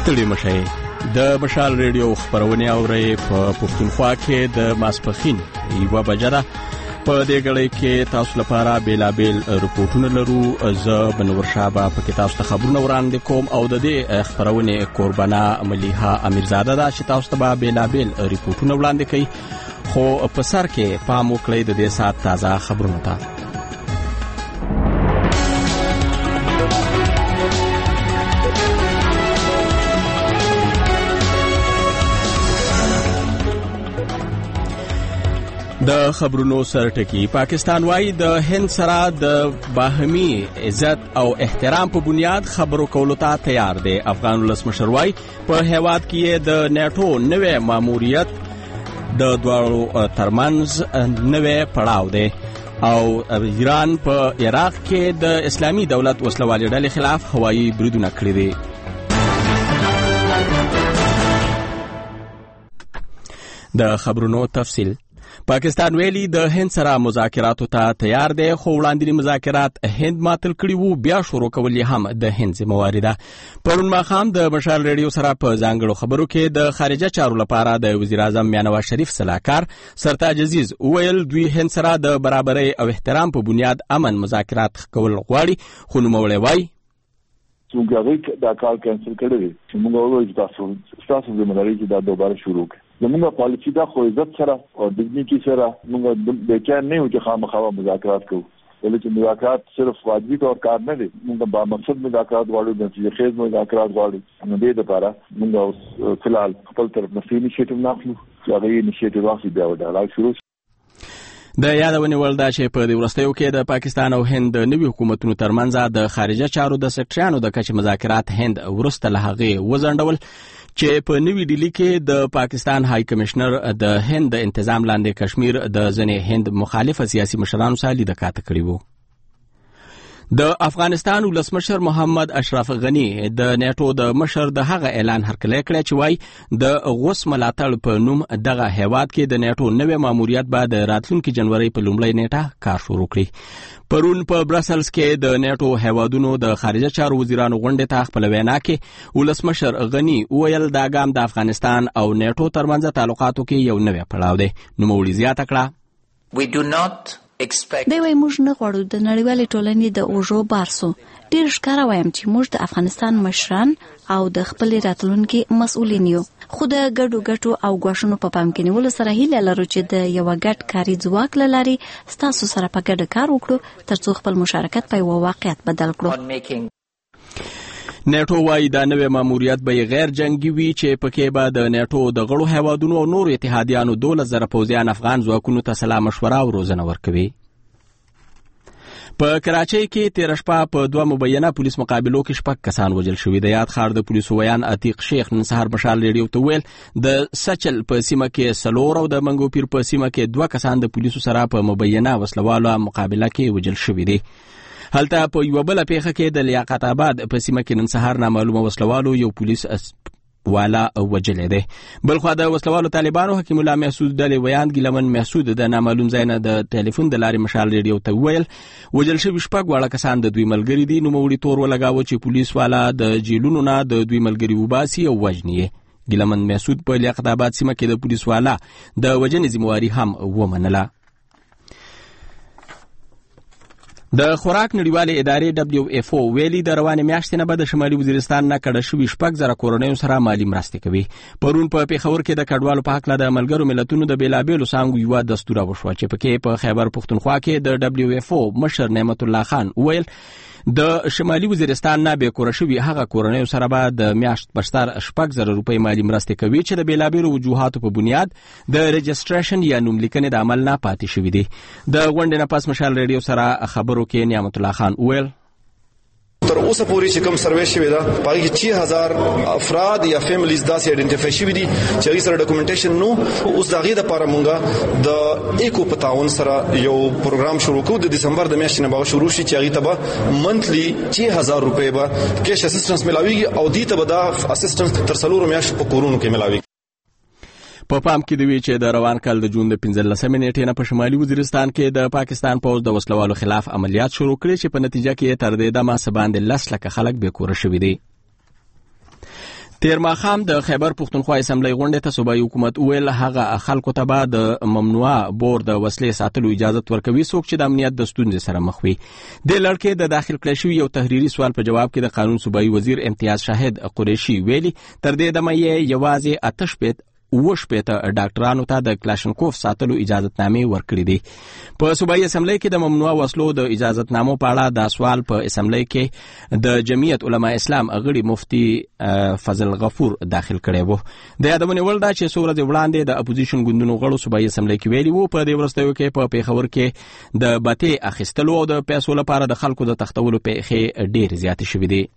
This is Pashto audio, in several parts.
ستړي مشئ د مشال ریډیو خبرونه اورئ په پښتونخوا کې د ماسپخین 1 بجه ده. په دې غړي کې تاسو لپاره بیلابل رپورټونه لرو. زه بنور شابه په کې تاسو ته خبرونه وړاندې کوم او د دې خبرونه قربانا مليحه امیرزاده ده چې تاسو ته بیلابل رپورټونه وړاندې کوي. خو په سر کې پام وکړئ د دې سات تازه خبرونه ته. د خبرونو سرټکی پاکستان وايي د هند سره د باهمي عزت او احترام په بنیاد خبرو کولو ته تیار دی. افغان ولسمشر وايي په هیواد کې د نیټو نوې ماموریت د دوړو ترمنځ نوې پړاو دی او ایران په عراق کې د اسلامي دولت وسلوالې ډلې خلاف هوایي بریدونه کړي دي. د خبرونو تفصیل. پاکستان ویلي د هند سره مذاکراتو ته تیار دی، خو وړاندې مذاکرات هند ماتل کړي وو، بیا شروع کول یې هم د هند ذمہواري ده. پرون ماښام د مشال ریډیو سره په ځانګړو خبرو کې د خارجه چارو لپاره د وزیر اعظم نواز شریف صلاحکار سرتاج عزیز وویل دوی هند سره د برابرۍ او احترام په بنیاد امن مذاکرات کول غواړي، خو نوموړی وایي څنګه غوښتل دا کار کینسل کړی چې موږ وایو تاسو ذمہواري چې دا دوباره شروع کړي. زموږ پالیسی دا خو عزت سره او ډیګنیټي سره موږ د کار نه یو چې خامخا مذاکرات کوو، ولې مذاکرات صرف واجبي تور کار نه دي. موږ با مقصد مذاکرات غواړو، د خیز مذاکرات غواړو. نو دې لپاره موږ فلحال خپل طرف نه انیشیټیو ناخلو چې هغه انیشیټیو واخلي بیا ودا شروع. د یادونې وړ ده چې په دې وروستیو کې د پاکستان او هند د نوي حکومتونو ترمنځ د خارجه چارو د سکرټریانو د کچې مذاکرات هند وروسته له هغې وځنډول چې په نوي ډیلی کې د پاکستان های کمشنر د هند د انتظام لاندې کشمیر د ځنې هند مخالف سیاسي مشرانو سره لیدکاته کړې وو. د افغانستان ولسمشر محمد اشرف غنی د نیټو د مشر د هغه اعلان هرکلی کړی چې وایي د غوس ملاتړ په نوم دغه هیواد کې د نیټو نوې ماموریت به د راتلونکي جنوري په لومړۍ نیټه کار شروع کړي. پرون په برسلز کې د نیټو هیوادونو د خارجه چارو وزیرانو غونډې ته خپل وینا کې ولسمشر غنی وویل دا ګام د افغانستان او نیټو ترمنځ تعلقاتو کې یو نوې پړاو دی. نوموړي زیاته کړه دی وایي موږ نه غواړو د نړیوالې ټولنې د اوږو بارسو. ډېر ښکاره وایم چې موږ د افغانستان مشران او د خپلې راتلونکي مسؤلین یو، خو د ګډو ګټو او ګواښونو په پام کې نیولو سره هیله لرو چې د یوه ګډ کاري ځواک له لارې ستاسو سره په ګډه کار وکړو ترڅو خپل مشارکت په یوه واقعیت بدل کړو. نیټو وايي دا نوې ماموریت به غیر جنگي وي چې پکې به د نیټو د غړو هیوادونو او نورو اتحادیانو 12,000 پوځیان افغان ځواکونو ته سلا مشوره او روزنه ورکوي. په کراچۍ کې تیر شپه په 2 مبینه پولیس مقابلو کې 6 کسان وژل شوي. د یاد ښار د پولیسو ویان عتیق شیخ نن سهار مشال ریډیو ته ویل د سچل په سیمه کې 4 او د منګو پیر په سیمه کې 2 کسان د پولیسو سره په مبینه وسلوالو مقابله کې وژل شوي دي. هلته په یو بل پیښه کې د لیاقت آباد په سیمه کې نن سهار نامعلومه وسلوالو یو پولیس والا وجلې ده. بلخو د وسلوالو طالبانو حکیم الله محسود ډلې ویان ګیلمن محسود د نامعلوم ځای نه د ټلیفون د لارې مشال ریډیو ته ویل وجل شوي 6 واړه کسان د دوی ملګري دي. نوموړي تور ولګاوه چې پولیس والا د جیلونو نه د دوی ملګري وباسي او وژني. ګیلمن محسود په لیاقت آباد سیمه کې د پولیس والا د وژنې ذمہواري هم ومنله. د خوراک نړیوالې ادارې WHO ویلي د روانې میاشتې نه به د شمالي وزیرستان نه کډه شوي 6,000 کورنیو سره مالي مرستې کوي. پرون په پیښور کې د کډوالو په هکله د ملګرو ملتونو د بیلابیلو څانګو یوه دستوره وشوه چې پکې په خیبر پښتونخوا کې د WHO مشر نعمت الله خان ویل د شمالي وزیرستان نه به کور شوي هغه کورنیو سره به د میاشت بشتر 6,000 روپۍ مالي مرستې کوي چې د بیلابیلو وجوهاتو په بنیاد د رجسټریشن یا نوملیکنې د عمل نه پاتې شوي دي. د غونډې نه پس مشال ریډیو سره خبرو کې نعمت الله خان ویل تر اوسه پورې چې کوم سروې شوی دا پای کې 6000 افراد یا فیملیز داسې آئیډنټیفای شوي دي چې هغه سره ډاکومېنټیشن نو اوس دغه د لپاره مونږه د ایکو په تعاون سره یو پروګرام شروع کوو. د دسمبر د میاشتې نه به شروع شي چې هغه ته به منتلی 6000 روپۍ به کیش اسسټنس ملاويږي او دې ته به دا اسسټنس تر 4 میاشتو په کورونو کې ملاوي. په پام کې دی چې د روان کال د جون د 15 نیټې نه په شمالي وزیرستان کې د پاکستان پوځ د وسلوالو خلاف عملیات شروع کړي چې په نتیجه کې تر دې دمه باندې 10 لک خلک بې کوره شوي دي. تیر ماښام د خیبر پښتونخوا اسمبلی غونډې ته صوبایي حکومت وویل هغه خلکو ته به د ممنوعه بور د وسلې ساتلو اجازه ورکوي څوک چې د امنیت د ستونزې سره مخ وي. د لړکې د داخل کړی شوي یو تحریري سوال په جواب کې د قانون صوبایي وزیر امتیاز شاهد قریشي ویلي تر دې دمه یې یوازې 8 ډاکټرانو ته د کلاشنکوف ساتلو اجازتنامې ورکړې دي. په صوبایي اسمبلی کې د ممنوعه وسلو د اجازتنامو په اړه د سوال په اسمبلی کې د جمعیت علما اسلام غړي مفتي فضل غفور داخل کړی وو. د یادونه وړ ده چې څو ورځې وړاندې د اپوزیشن ګوندونو غړو صوبایي اسمبلی کې ویلي وو په دې وروستیو کې په پیښور کې د باتې اخیستلو او د پیسو لپاره د خلکو د تختولو پیښې ډېرې زیاتې شوې دي.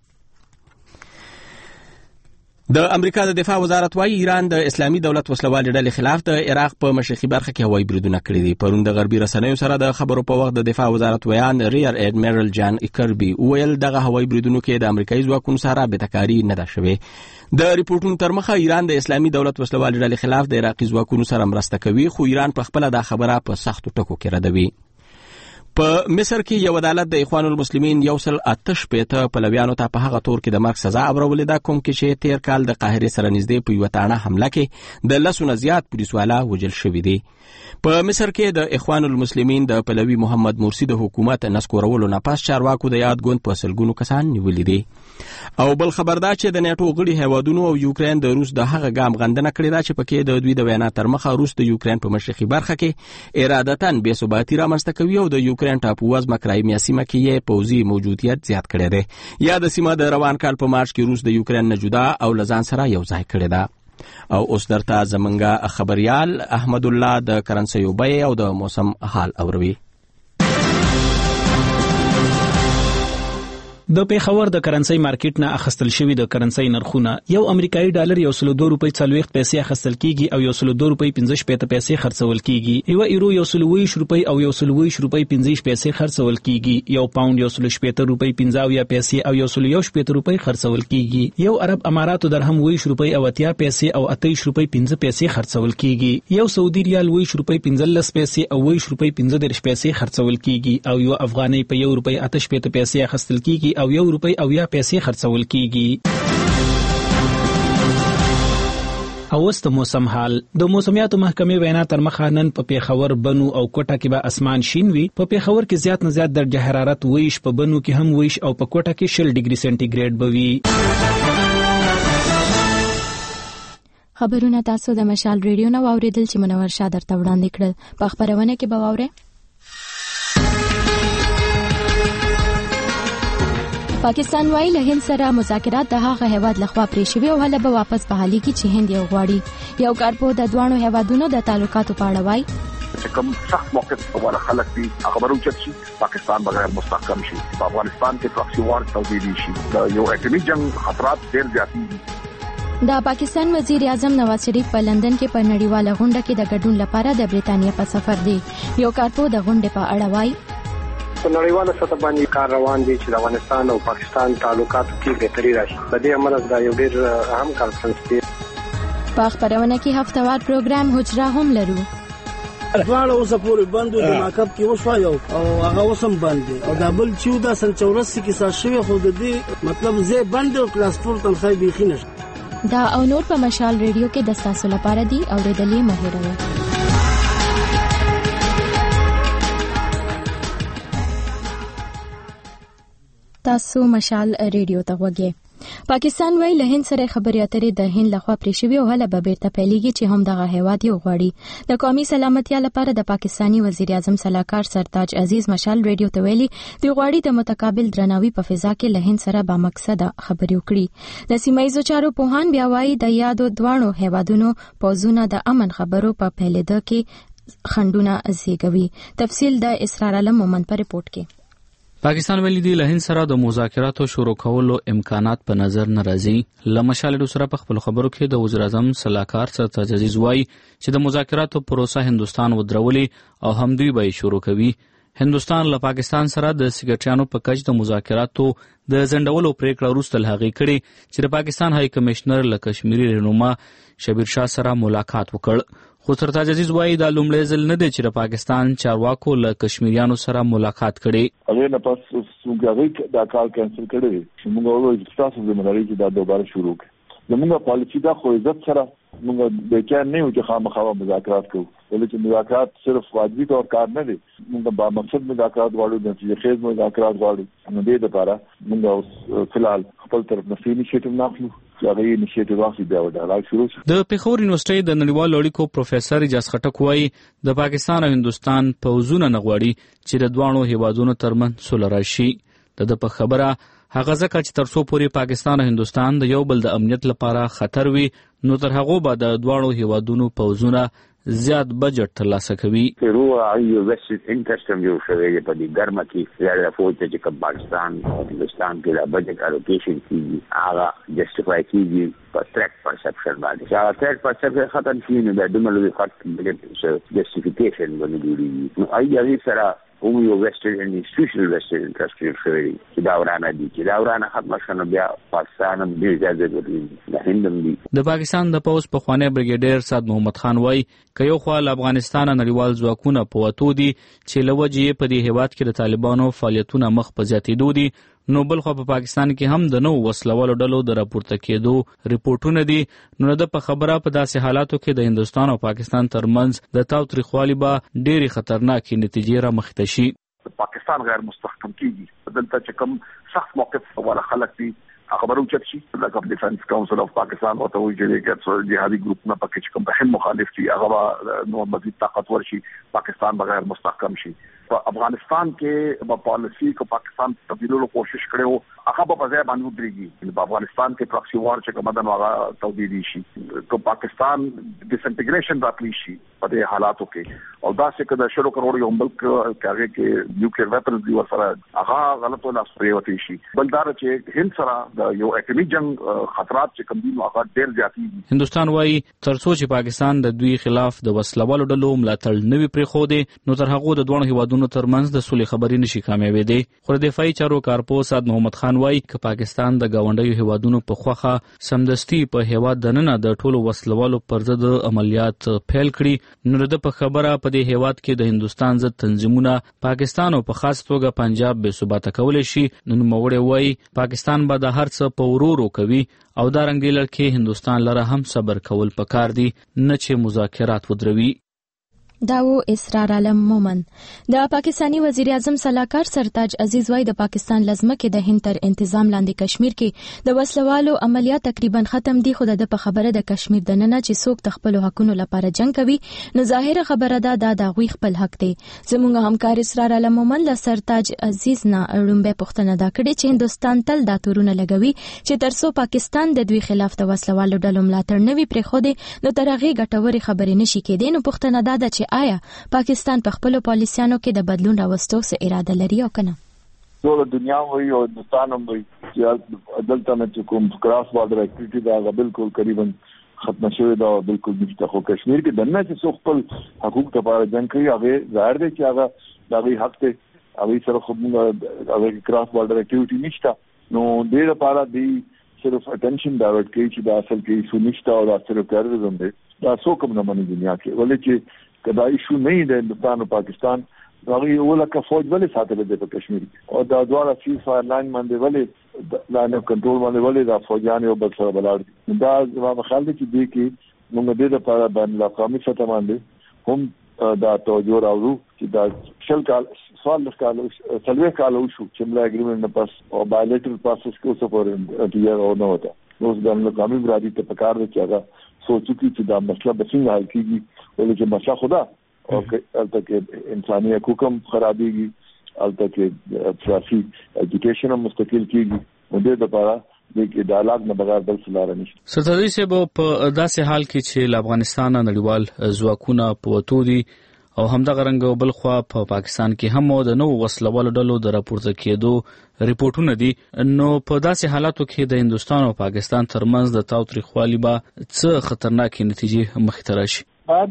د امریکا د دفاع وزارت وايي ایران د اسلامي دولت وسلوالې ډلې خلاف د عراق په مشرقي برخه کې هوایي بریدونه کړي دي. پرون د غربي رسنیو سره د خبرو په وخت د دفاع وزارت ویان ریئر اډمیرل جان کربي ویل دغه هوایي بریدونو کې د امریکایي ځواکونو سره بېتکاري نه ده شوې. د ریپورتونو تر مخه ایران د اسلامي دولت وسلوالې ډلې خلاف د عراقي ځواکونو سره مرسته کوي خو ایران په خپله دا خبره په سختو ټکو کې ردوي. په مصر کې یو عدالت د اخوان المسلمین 188 پلویانو ته په هغه تور کې د مرګ سزا اورولې ده کوم کې چې تیر کال د قاهرې سره نږدې په یوه تاڼه حمله کې د 10 نه زیات پولیسوالا وژل شوي دي. په مصر کې د اخوان المسلمین د پلوي محمد مرسي د حکومت نسکورولو نه پس چارواکو د یاد ګوند په سلګونو کسان نیولي دي. او بل خبر ده چې د نیټو غړي هیوادونو او یوکرين د روس د هغه ګام غندنه کړې ده چې پکې د دوی د وینا تر مخه روس د یوکرين په مشرقي برخه کې ارادتاً بې ثباتي رامنځته کوي او د یوکرين ټاپووزمه کرایمیا سیمه کې یې پوځي موجودیت زیات کړی دی. یا د سیمه د روان کال په مارچ کې روس د یوکرين نه جدا او له ځان سره یو ځای کړی ده. او اوس درته زمونږ خبريال احمد الله د کرنسیو بیې او د موسم حال اوروي. د پیښور د کرنسي مارکیټ نه اخستل شوی د کرنسي نرخونه یو امریکایي ډالر 102 روپۍ 40 پیسې اخستل کیږي او 102 روپۍ 15 پیسې خرڅول کیږي. یو ایرو 120 روپۍ او 120 روپۍ 15 پیسې خرڅول کیږي. یو پاوند 170 روپۍ 15 پیسې او 170 روپۍ خرڅول کیږي. یو عرب اماراتو درهم 20 روپۍ او 80 پیسې او 28 روپۍ 15 پیسې خرڅول کیږي. یو سعودي ریال 20 روپۍ 15 پیسې او 20 روپۍ 15 پیسې خرڅول کیږي او یو افغاني په 1 روپۍ 88 پیسې اخستل کیږي او 1 روپۍ او 80 پیسې خرڅول کیږي. او اوس د موسم حال. د موسمیاتو محکمې وینا تر مخه نن په پیښور بنو او کوټه کې به اسمان شین وي. په پیښور کې زیات نه زیات درجه حرارت ویش، په بنو کې هم ویش او په کوټه کې 0 ډیګري سنټیګریډ به وي. خبرونه تاسو د مشال ریډیو نه واوریدل چې منور شاه درته وړاندې کړل. په خبرونه کې به واورئ پاکستان وايي له هند سره مذاکرات د هغه هیواد لخوا پرې شوي او هله به واپس بحالي کی چې هند یې غواړي. یو کارپو د دوانو هیوادونو د تعلقاتو په اړه وايي چې کوم سخت موقف ولا خلک دي خبرو چې پاکستان بغیر مستحکم شي په افغانستان کې پراکسی وار توغیدي شي د یو اټومي جنگ خطرات ډېر زیات دي. د پاکستان وزیر اعظم نواز شریف په لندن کې په نړیواله غونډه کې د ګډون لپاره د بریتانیا په سفر دی. یو کارپو د غونډې په اړه وايي په نړیواله سطح باندې کار روان دي چې د افغانستان او پاکستان تعلقاتو کې بهتري راشي. په دې عمل دا یو ډېر اهم کانفرنس دی. په خبرونه کې هفتوار پروګرام حجره هم لرو. افغان اوس پورې بندو د ماکب کې وشو او هغه وسم باندې او د بل 14 سن 84 کې سره شوی خو د دې مطلب زه بند او ترانسپورت تنخواه بيخي نشته. دا او نور په مشال ریډیو کې د تاسو لپاره دی او د دلی مهیروي. تاسو مشال ریډیو ته وګورئ. پاکستان وايي له هند سره خبرې اترې د هند لخوا پرې شوي او هله به بیرته پیلېږي چې هم دغه هیواد یې غواړي. د قومي سلامتیا لپاره د پاکستاني وزیر اعظم سلاکار سرتاج عزیز مشال ریډیو ته ویلي د غواړي د متقابل درناوي په فضا کې له هند سره با مقصد خبرې وکړي. د سیمایي چارو پوهان بیا وايي د یادو دوانو هیوادونو پوزونه د امن خبرو په پیلېده کې خندونه زیږوي. تفصیل د اسرار علم مومن په رپورت کې. پاکستان ویلي دی له هند سره د مذاکراتو شروع کولو امکانات په نظر نه راځي. له مشال سره په خپل خبرو کې د وزیر اعظم سلاکار سرتاج عزیز وايي چې د مذاکراتو پروسه هندستان ودرولي او هم دوی به شروع کوي. هندستان له پاکستان سره د سیکریټریانو په کچ د مذاکراتو د ځنډولو پریکړه وروسته لهغې کړې چې د پاکستان هاي کمشنر له کشمیري رهنما شبیر شاه سره ملاقات وکړ. خو سرتاج عزیز وايي دا لومړی ځل نه دی چې د پاکستان چارواکو له کشمیریانو سره ملاقات کړي. هغه نه پس څنګه دا کار کینسل کړی چې موږ وایو چې تاسو زموږ لري چې دا دوباره شروع کړي. زموږ پالیسی دا خو عزت سره موږ د کار نه یو چې خامخا مذاکرات کوو، ولې مذاکرات صرف واجبي طور کار نه دي، موږ با مقصد مذاکرات غواړو، د نتیجې خیز مذاکرات غواړو. نو دې لپاره موږ فلحال خپل طرف نه انیشیټیو ناخلو چې هغه انیشیټیو واخلي بیا ډایلاګ شروع شي. د پیښور یونیورسيټي د نړیوالو اړیکو پروفیسور اجاز خټک وایي د پاکستان او هندستان پوځونه نه غواړي چې د دوانو هیوادونو ترمنځ سوله راشي. د په خبره هغه ځکه چې ترڅو پورې پاکستان او هندستان د یو بل د امنیت لپاره خطر وي نو تر هغه به د دوانو هیوادونو پوځونه زیات بجټ ترلاسه کوي. پیرو ایو ویسټ انټرسټم یو شوی په دې ګرمه کې زیاده فوج چې کوم پاکستان او هندستان کې د بجټ الوکیشن کیږي هغه جسټیفای کیږي په ټریک پرسپشن باندې. هغه ټریک پرسپشن ختم شي نو د دومره خط بجټ جسټیفیکیشن باندې جوړیږي. نو ایو سره او یو ویسټرن انسټیټیوشنل ویسټرن انټرسټ شوی چې دا ورانه دي چې دا ورانه ختم شنه بیا پاکستان هم ډیر زیات ورته د هندم دي. د پاکستان د پوز په خوانه بریګیډیر سعد محمد خان وای ک یو خو افغانستان نړیوال ځواکونه په وته دي چې لوجې په دې هیواد کې د طالبانو فعالیتونه مخ په زیاتېدو دي، نو بل خو په پاکستان کې هم د نو وسلوالو ډلو د راپورته کېدو ریپورتونه دي. نو د په خبره په داسې حالاتو کې د هندستان او پاکستان ترمنځ د تاوتریخوالي به ډېری خطرناکې نتیجې رامخته شي. پاکستان غیر مستحکم کیږي، دلته چې کوم سخت موقف ولا خلک دي خبرو چت شي لکه ډیفنس کونسل اف پاکستان او ته وی چې کې جهادي ګروپ نه پکې کوم په مخالف دي هغه نو مزید طاقتور شي، پاکستان بغیر مستحکم شي. په افغانستان کې په پالیسی کو پاکستان تبدیلولو کوشش کړو هغه په ځای باندې ودرېږي. په افغانستان کې پراکسی وار چې کومه د هغه تولیدي شي کو پاکستان ډیسنټیګریشن راپلی شي په دې حالاتو کې او دا چې کله شروع کړو یو ملک کاږي کې نیوکلیر ویپنز دی ورسره هغه غلط ولا پریوتی شي. بلدار چې هند سره د یو اټومي جنگ خطرات چې کوم دي هغه ډېر زیاتی دي. هندستان وايي ترڅو چې پاکستان د دوی خلاف د وسلوالو ډلو ملاتړ نوي پرې خو دي نو تر هغه د دوه هیوادونو ترمنځ د سولې خبرې نشي کامیابې دي. خو د دفاعي چارو کارپو سعد محمد خان وايي ک پاکستان د گاونډیو هیوادونو په خوخه سمدستي په هیواد دننه د ټولو وسلوالو پر ضد عملیات پیل کړي نو د په خبره په دې هیواد کې د هندستان ضد تنظیمونه پاکستان او په خاص توګه پنجاب به ثبات کولای شي. نو موړې وايي پاکستان به د هر څه په ورورو کوي او دا رنګ دی لکه هندستان لره هم صبر کول پکار دي نه چې مذاکرات ودروي. داو اسرار عالم مومن د پاکستانی وزیر اعظم سلاکار سرتاج عزیز وای د پاکستان لزمکه د هند تر انتظام لاندې کشمیر کې د وسلوالو عملیات تقریبا ختم دي، خو د په خبره د کشمیر د ننه چې څوک د خپل حقونو لپاره جنگ کوي نو ظاهره خبره ده د غوي خپل حق دی. زموږ همکار اسرار عالم مومن له سرتاج عزیز نه اړومبه پوښتنه دا کړې چې هندستان تل دا تورونه لګوي چې ترڅو پاکستان د دوی خلاف د وسلوالو ډلو ملاتړ نوي پرې خو دي نو تر هغه ګټوري خبرې نشي کېدې. نو پوښتنه دا ده چې آیا پاکستان په خپل پالیسیانو کې د بدلون راوستو څه اراده لري او کنه؟ ټول دنیا وایي او هندستان هم وایي چې دلته نه کوم کراس بارډر اکټیویټي دا بالکل قریبا ختم شوی دا بالکل نشته. خو کشمیر کې دنه چې خپل حقوق لپاره جنگ کوي هغه ظاهر دی چې هغه د حق ته هغه سره خو هغه کراس بارډر اکټیویټي نشته. نو دې لپاره دی صرف اټینشن ډایورټ کوي چې دا اصل کې سنشته او دا صرف ټیرریزم دی. دا څو کوم نه مني دنیا کې ولې چې کدا ایشو نه دی د هندستان او پاکستان هغه ولکه فوج ولې ساتل دي په کشمیر او دا دواړه سیز فایر لاین باندې ولې لاین اف کنټرول باندې ولې دا فوجان یو بل سره بلار دي. دا زما خیال دی چې دې کې موږ دې لپاره بین الاقوامي سطح باندې هم دا توجه راوړو چې دا شل کال سوال کال سلوي کال وشو چې ملا اګریمنت نه پاس او بایلیټرل پروسس کې اوسه پر ډیر او نه وته نو د اقوامي برادری ته پکار دی چې هغه سوچو چې دا مسله به څنګه حل کیږي ولې چې مسله خدا او البته کې انساني حقوق هم خرابېږي البته کې سیاسي ایجوکیشن هم مستقل کیږي نو دې لپاره د ډایلاګ نه بغیر بل څه لار نشته. ستاسو سه په داسې حال کې چې افغانستان نړیوال ځواکونه په وته دي او همدغه رنګ بل خو په پاکستان کې هم د نو وسلوالو ډلو د راپورته کېدو ریپورتونه دي، نو په داسې حالاتو کې د هندستان او پاکستان ترمنځ د تاوتریخوالي به څه خطرناکې نتیجې مخې ته راشي.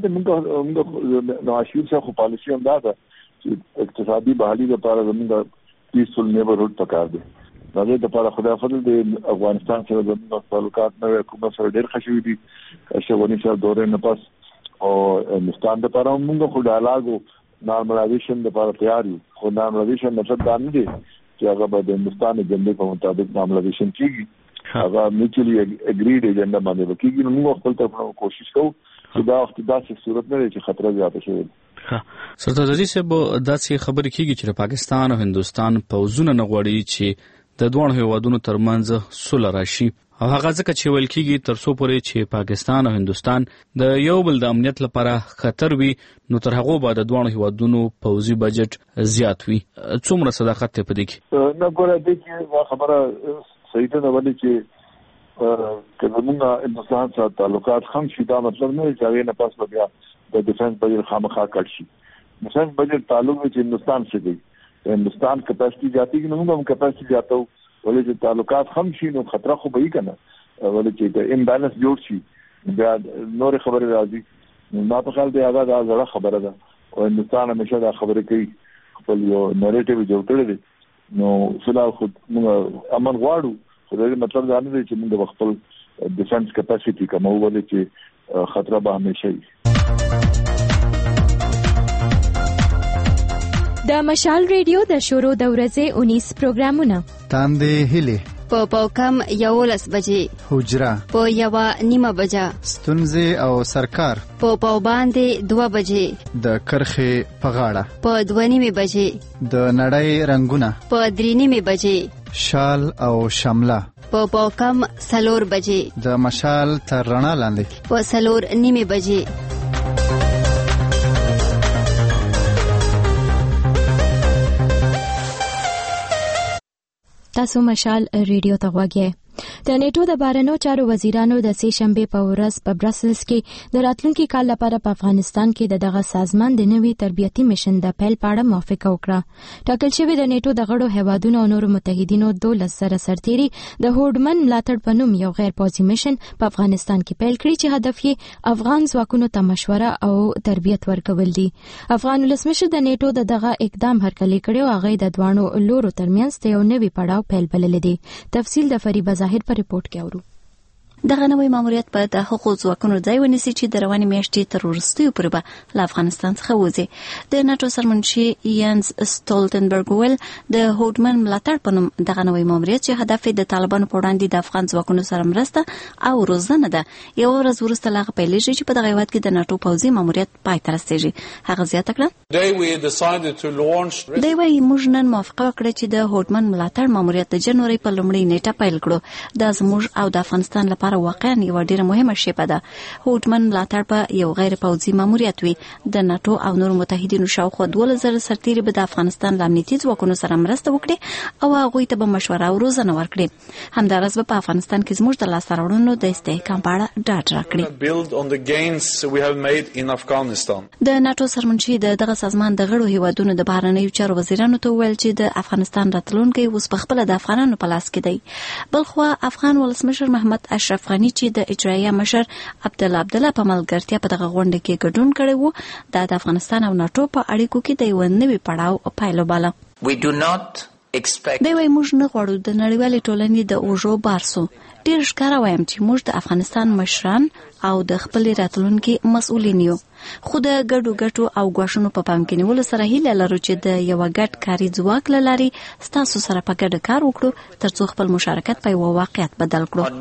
موږ نواشیر څخه خو پالیسی هم دا ده چې اقتصادي بحالي لپاره زموږ پیسفل نیبرهوډ پکار دی. دا د لپاره خدای فضل دی افغانستان سره زموږ تعلقات نوې حکومت سره ډېر ښه شوي دي. شوونی سره دورې نه پس او هندستان لپاره موږ خو ډایلاګ او نارملایزیشن لپاره تیار یو. خو نارملایزیشن مطلب دا نه دی چې هغه به د هندستان د جنډې په مطابق نارملایزیشن کیږي. هغه میچلی اګریډ ایجنډا باندې وکیږي. نو موږ خپل طرفه کوشش کوو چې دا وخت داسې صورت نه چې خطر زیات شي. سرتاج عزیز صاحب داسې خبرې کیږي چې پاکستان او هندستان پوځونه نه غواړي چې د دوه هیوادونو ترمنځ صلح راشي، او هغه ځکه چې ویل کیږي ترڅو پورې چې پاکستان او هندستان د یو بل د امنیت لپاره خطر وي نو تر هغه بعد د دوه هیوادونو پوځي بجټ زیات وي. څومره صداقت ته پدې کې؟ نه ګوره دې کې خبره صحیح ده ولې چې کله موږ هندستان سره تعلقات هم شي دا مطلب نه چې هغه نه پاس بیا د ډیفنس بجټ خامخا کټ شي. ډیفنس بجټ تعلق چې هندستان سره دی، هندستان کپاسټي جاتی کې موږ هم کپاسټي جاتو ولې چې تعلقات هم شي نو خطر خو به یې کنه، ولې چې د امبالانس جوړ شي بیا نور خبره راځي. ما په خیال دی هغه دا زړه خبره ده او هندستان همیشه دا خبره کوي، خپل یو نریټیو جوړ کړی دی. نو فلحال خو موږ امن غواړو، خو دا مطلب دا نه دی چې موږ خپل ډیفنس کپاسټي کومو ولې چې خطر به همیشه وي. د مشال ریډیو د شروع د ورځې 19 پروګرامونه تاندې هلي په پاوکم 11 بجې، حجره په 1:30 بجه، ستونزې او سرکار په پاوباندې 2 بجې، د کرخې په غاړه په 2:30 بجې، د نړۍ رنگونه په 3:30 بجې، شال او شمله په پاوکم 4 بجې، د مشال تر رڼا لاندې په 4:30 بجې. تاسو مشال ریډیو ته غوږی. د نیټو د بهرنیو چارو وزیرانو د سې شنبه په ورځ په برسلز کې د راتلونکي کال لپاره په افغانستان کې دغه سازمان د نوي تربیتي میشن د پیل په اړه موافقه وکړه. ټاکل شوی د نیټو د غړو هیوادونو او نورو متحدینو 12,000 سرتیري د هوډمن ملاتړ په نوم یو غیر پوځي میشن په افغانستان کې پیل کړی چې هدف یې افغان ځواکونو ته مشوره او تربیت ورکول دي. افغان ولسمشر د نیټو دغه اقدام هرکلی کړی او هغه د دوانو لورو ترمنځ یو نوي پړاو پیل بللی دی. تفصیل د فریبا ظاهر په ریپورت کې اورو. دغه نوې ماموریت په د حقوقو ځواکونو ځای ونیسي چې د روانې میاشتې تر وروستیو پورې به له افغانستان څخه وځي. د ناټو سرمنشي یانز سټولټنبرګ ویل د هوډمن ملاتړ په نوم دغه نوې ماموریت چې هدف یې د طالبانو په وړاندې د افغان ځواکونو سره مرسته او روزنه ده، یو ورځ وروسته له هغه پیلېږي چې په دغه هیواد کې د ناټو پوځي ماموریت پای ته رسېږي. هغه زیاته کړه دوی وایي موږ نن موافقه وکړه چې د هوډمن ملاتړ ماموریت د جنوري په لومړۍ نیټه پیل کړو. دا زموږ او د افغانستان لپاره واقعا یو ډیره مهمه شیبه ده. هوډمن ملاتړ په یو غیر پوځي ماموریت وي. د ناټو او نورو متحدینو شاوخوا 12,000 سرتیري به د افغانستان له امنیتي ځواکونو سره مرسته وکړي او هغوی ته به مشوره او روزنه ورکړي. همداراز به په افغانستان کې زموږ د لاسته راوړنو د استحکام په اړه ډاډ راکړي. د ناټو سرمنشي دغه سازمان د غړو هیوادونو د بهرنیو چارو وزیرانو ته ویل چې د افغانستان راتلونکی اوس په خپل د افغانانو په لاس کې دی. بلخوا افغان ولسمشر محمد اشرف غنی چې د اجرایه مشر عبدالله په ملګرتیا په دغه غونډه کې ګډون کړی وو، د افغانستان او ناټو په اړیکو کې د یو نوي پړاو پایله باله. دوی وايي موږ نه غواړو د نړیوالې ټولنې د اوژو بارسو. ډېر ښکاره وایم چې موږ د افغانستان مشران او د خپل راتلونکي مسؤلین یو، خو د ګډو ګټو او ګواښونو په پام کې نیولو سره هیله لرو چې د یو ګډ کاري ځواک له لارې ستاسو سره په ګډه کار وکړو ترڅو خپل مشارکت په یو واقعیت بدل کړو.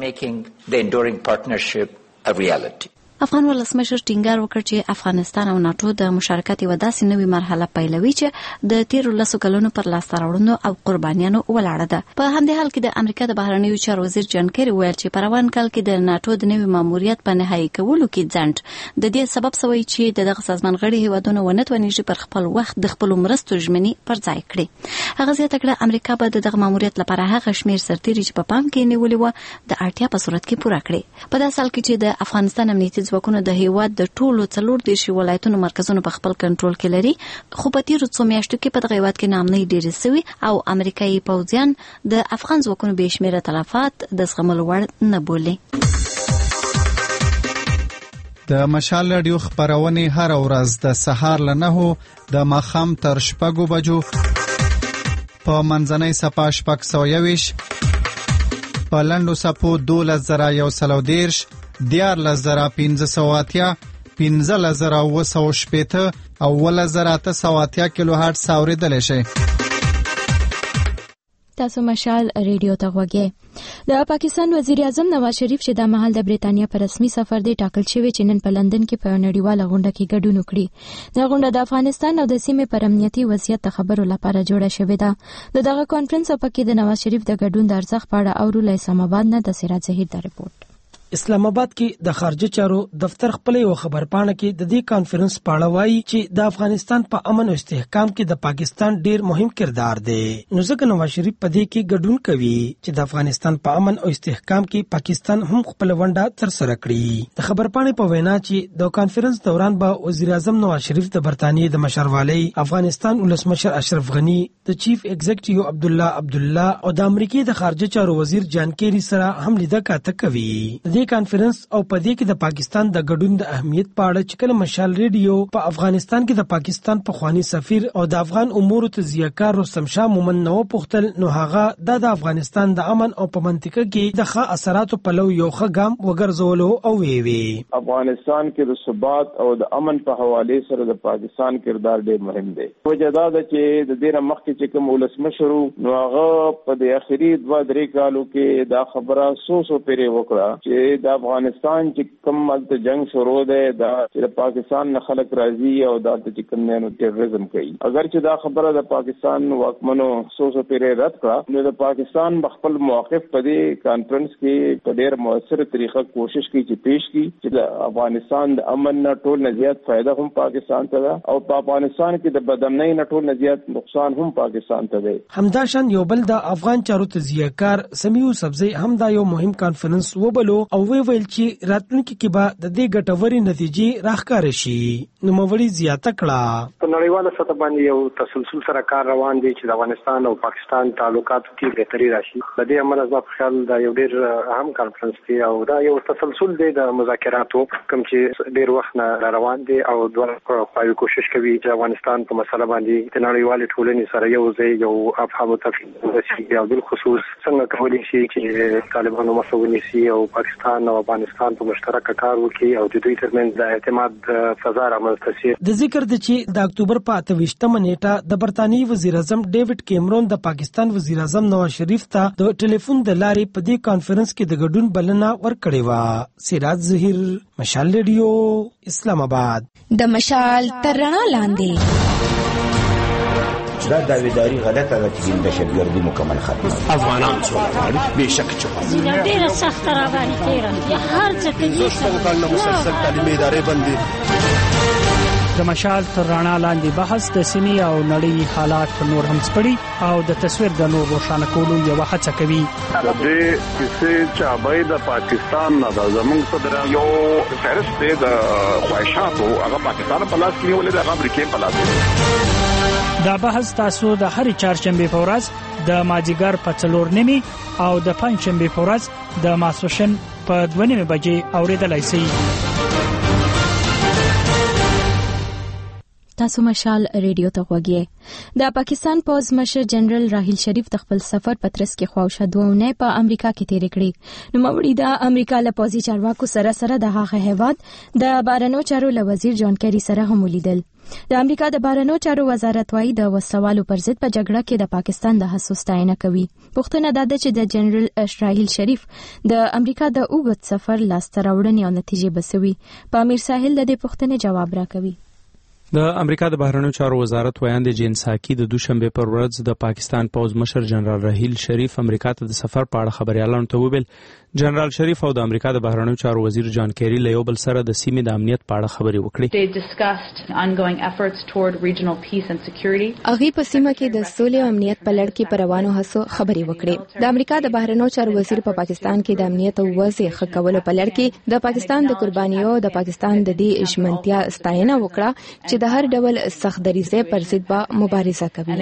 افغان ولسمشر ټینګار وکړ چې افغانستان او ناټو د مشارکت یوه داسې نوې مرحله پیلوي چې د تیرو 10 کلونو پر لاسته راوړنو او قربانیانو ولاړه ده. په همدې حال کې د امریکا د بهرنیو چارو وزیر جان کیری ویل چې په روان کال کې د ناټو د نوي ماموریت په نهایي کولو کې ځنډ د دې سبب شوی چې دغه سازمان غړي هیوادونه ونه توانیږي پر خپل وخت د خپل مرستو ژمنې پر ځای کړي. هغه زیاته کړه امریکا به دغه ماموریت لپاره هغه شمیر سرتیري چې په پام کې نیولې و د اړتیا په صورت کې پوره کړي. په داسې حال کې چې د افغانستان امنیتي ځواکونو د هیواد د ټولو 40 ولایتونو مرکزونو په خپل کنټرول کې لري، خو په تیرو څو میاشتو کې په دغه هیواد کې نامنۍ ډېرې سوي او امریکایي پوځیان د افغان ځواکونو بې شمېره تلفات د زغملو وړ نه بولي. د مشال رادیو خبرونه هر ورځ د سهار له 9 د ماښام تر 6 بجو په منځنۍ صفه 621 په لنډو صفو 12,130 14,580 15,980 او 10,880 کیلو هرتز اوریدل شي. تاسو مشال ریډیو ته غوږی. د پاکستان وزیر اعظم نواز شریف چې د مهال د بریتانیا په رسمي سفر دی ټاکل شوی چې نن په لندن کې په نړیواله غونډه کې ګډون وکړي. دا غونډه د افغانستان او د سیمې پر امنیتي وضعیت د خبرو لپاره جوړه شوې ده. دغه کانفرنس په کې د نواز شریف د ګډون د ارزښت په اړه اورو له اسلام آباد نه د سراج ظهیر د ریپورت. اسلام آباد کې د خارجه چارو دفتر خپل یو خبرپاڼه کې د دې کانفرنس په اړه وایي چې د افغانستان په امن او استحکام کې د پاکستان ډیر مهم کردار دی. نو ځکه نواز شریف په دې کې ګډون کوي چې د افغانستان په امن او استحکام کې پاکستان هم خپل ونډه تر سره کړي. د خبرپاڼې په وینا چې د کانفرنس دوران به وزیر اعظم نواز شریف د برتانیې د مشروالۍ، افغانستان ولسمشر اشرف غنی، د چیف ایگزیکټیو عبدالله او د امریکای د خارجه چارو وزیر جان کیری سره هم لیدل کاته کوي. د کانفرنس او په دې کې د پاکستان د ګډون د اهمیت په اړه چې کله مشال ریډیو په افغانستان کې د پاکستان پخوانی سفیر او د افغان امور تجزیه‌کار رستم شاه مومن نو پختل، نو هغه د افغانستان د امن او په منطقه کې د ښه اثراتو په لو یو ښه ګام وګرځولو او وی افغانستان کې د ثبات او د امن په حواله سره د پاکستان کردار ډېر مهم دی. وجه دا ده چې د دې مخکې چې کوم ولسمشر نو هغه په د اخري 2-3 کالو کې دا خبره سو پیری وکړه چې د افغانستان چې کوم ملت جنگ شروع ده دا چې پاکستان نه خلک راځي او دا چې کوم نه تیرریزم کوي. اگر چې دا خبره د پاکستان واکمنو سو پیری رد کړه نو د پاکستان خپل موقف په دې کانفرنس کې په ډېر مؤثر طریقه کوشش کوي چې پیش کړي چې د افغانستان د امن نه ټول نه زیات فائدہ هم پاکستان ته ده او په افغانستان کې د بدامنۍ نه ټول نه زیات نقصان هم پاکستان ته ده. همداشان یو بل د افغان چارو تجزیه‌کار سمیع سبزی هم دا یو مهم کانفرنس وبلو او ویل چې راتلونکي کې به د دې ګټوري نتیجې راښکاره شي. نو موري زیاته کړه په نړیواله سطح باندې یو تسلسل سره کار روان دی چې د افغانستان او پاکستان تعلقاتو کې بهتري راشي. د دې عمل از په خیال دا یو ډېر اهم کانفرنس دی او دا یو تسلسل دی د مذاکراتو کوم چې ډېر وخت نه روان دي او دوه خواوې کوشش کوي چې افغانستان په مسله باندې د نړیوالې ټولنې سره یو ځای یو افهام او تفهیم وشي او بالخصوص څنګه کولی شي چې طالبانو مخه ونیسي او پاکستان او افغانستان په مشترک کار وکړي او د دوی ترمنځ د اعتماد فضا رامنځته شي. د ذکر د چې د اکتوبر په 28مه نیټه د برتانیې وزیر اعظم ډیوډ کیمرون د پاکستان وزیر اعظم نواز شریف ته د ټلیفون د لارې په دې کانفرنس کې د ګډون بلنه ورکړې و. سراج ظهیر، مشال ریډیو، اسلام آباد. د مشال تر رڼا لاندې دا داویداری غلطه ده چې دهشتګردي مکمل ختمه افغانان څو بهشکه چوپه ډیره سخت راغلي تیرا هر څه کې څنګه مسلسل تعلیمي ادارې بندي. د مشال تر رڼا لاندې بحث د سیمې او نړۍ حالات نور هم سپړي او د تصویر د نور روښانه کولو یو هڅه کوي. د دې کیسې چې د پاکستان نه د زمونږ صدر یو فهرست دی د خواهشاتو هغه پاکستان په لاس کې نیولې د امریکای په لاس. دا بحث تاسو د هر چهارشنبه په ورځ د مازیګر په 4:30 او د پنځشنبه په ورځ د ماسوشن په 2:30 بجې اوریدلای شئ. تاسو مشال ریډیو ته غوږی. د پاکستان پوز مشر جنرال راحیل شریف د خپل سفر پترس کې خواوشه 2 ونې په امریکا کې تیر کړې. نو موري د امریکا له پوزي چارواکو سره د هغه هیواد د بارنو چارو له وزیر جان کیری سره هم ولیدل. د امریکا د بارنو چارو وزارت وايي د وسوالو پر ضد په جګړه کې د پاکستان د هڅو ستاینه کوي. پوښتنه دا ده چې د جنرال راحیل شریف د امریکا د اوږد سفر لاسته راوړنې او نتیجې بسوي. په امیر ساحل د دې پوښتنې جواب راکوي. د امریکا د بهرنیو چارو وزارت ویاند جین ساکی د دوشنبه پر ورځ د پاکستان پوز مشر جنرال راحیل شریف امریکا ته د سفر په اړه خبريالانو ته وویل. جنرال شریف او د امریکا د بهرنیو چارو وزیر جان کیری له یو بل سره د سیمې د امنیت په اړه خبرې وکړې. هغه په سیمه کې د سولې او امنیت په لړ کې روانو هڅو خبرې وکړې. د امریکا د بهرنیو چارو وزیر په پاکستان کې د امنیت او وضع ښه کولو په لړ کې د پاکستان د قربانیو د پاکستان د دې ژمنتیا ستاینه وکړه چې د هر ډول سخت دریزه پر ضد به مبارزه کوي.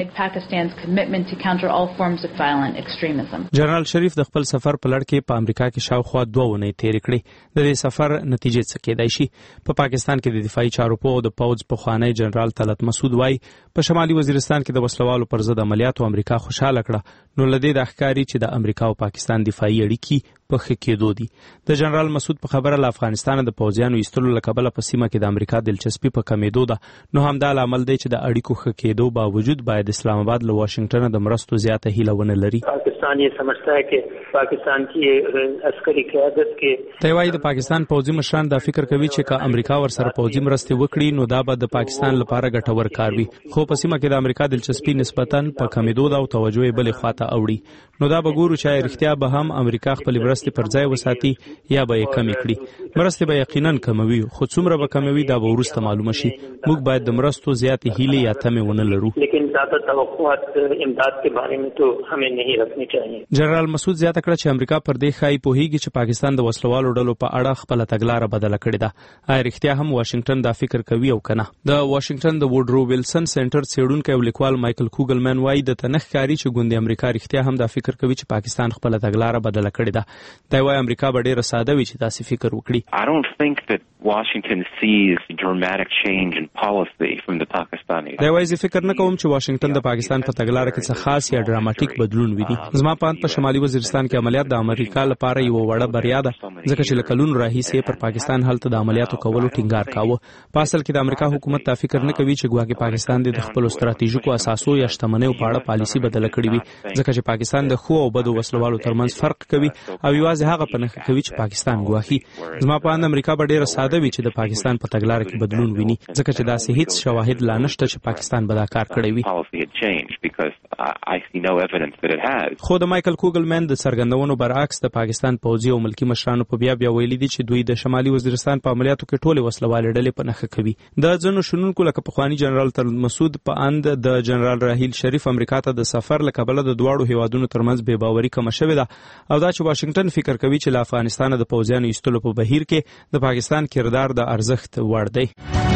جنرال شریف د خپل سفر په لړ کې په امریکا کې شاوخوا 2 ونې تیر کړې. د دې سفر نتیجې څه کېدای شي؟ په پاکستان کې د دفاعي چارو په د پوز پخوانی جنرال طلعت مسعود وايي په شمالي وزیرستان کې د وسلوالو پر ضد عملیاتو امریکا خوشاله کړه. نو لدې د ښکاری چې د امریکا او پاکستان دفاعي اړیکې په ښه کېدو دي. د جنرال مسعود په خبره له افغانستان د پوځیانو ایستلو له کبله په سیمه کې د امریکا دلچسپي په کمیدو ده، نو همدا لامل دی چې د اړیکو ښه کېدو باوجود باید اسلام آباد له واشنگټن د مرستو زیاته هیله ونه لري. پاکستان یہ سمجھتا ہے کہ پاکستان کی عسکری قیادت کې دی وايي د پاکستان پوځي مشران دا فکر کوي چې که امریکا ورسره پوځي مرستې وکړي نو دا به د پاکستان لپاره ګټور کار وي، خو په سیمه کې د امریکا دلچسپي نسبتاً په کمیدو ده او توجه یې بلې خواته اوړي. نو دا به ګورو چې رښتیا به هم امریکا خپل مرستې پر ځای وساتي یا به یې کمې کړي. مرستې به یقیناً کموي، خو څومره به کموي دا به وروسته معلومه شي. موږ باید د مرستو زیاتې هیلې یا تمې ونه لرو. لیکن زیادہ توقعات امداد کے بارے میں تو ہمیں نہیں رکھنی چاہیے. جنرال مسعود زیاته کړه چې امریکا پر دې ښایي پوهیږي چې پاکستان د وسلوالو ډلو په اړه خپل تګلاره بدله کړې ده. آیا رښتیا هم واشنگټن دا فکر کوي او کنه؟ د واشنگټن د ووډرو ویلسن سنټر څېړونکی او لیکوال مایکل کوګلمن وايي د تنخ کاری چې ګوند امریکا رښتیا هم دا فکر کوي چې پاکستان خپل تګلاره بدله کړې ده. دا وايي امریکا به ډېر ساده وي چې داسې فکر وکړي. I don't think that Washington sees dramatic change in policy from the Pakistanis. دا وايي فکر نه کوم چې واشنگټن د پاکستان په تګلاره کې څه خاص یا ډراماټیک بدلون ویني. زما په شمالي وزیرستان کې عملیات د امریکا لپاره یو وړه بریا ده، ځکه چې له کلونو راهیسې پر پاکستان هلته د عملیاتو کولو ټینګار کاوه. په اصل کې د امریکا حکومت دا فکر نه کوي چې ګواکې پاکستان د خپل ستراتیژیکو اساسو یا شتمنیو په اړه پالیسي بدله کړې وي، ځکه چې پاکستان د خو او بدو وسلوالو ترمنځ فرق کوي او یوازې هغه په نښه کوي چې پاکستان ګواهي. زما په اند امریکا به ډېر ساده وي چې د پاکستان په تګلاره کې بدلون ویني، ځکه چې داسې هیڅ شواهد لا نشته چې پاکستان به دا کار کړی وي. خو د مایکل کوګلمن د څرګندونو برعکس د پاکستان پوځي او ملکی مشرانو په بیا ویلي دي چې دوی د شمالي وزیرستان په عملیاتو کې ټولې وسلوالې ډلې په نښه کوي. د ځینو شنونکو لکه پخوانی جنرال مسعود په اند د جنرال راحیل شریف امریکا ته د سفر له کبله د دواړو هیوادونو ترمنځ بې باوري کمه شوې ده او دا چې واشنگټن فکر کوي چې له افغانستان د پوځیانو ایستلو په بهیر کې د پاکستان کردار د ارزښت وړ دی.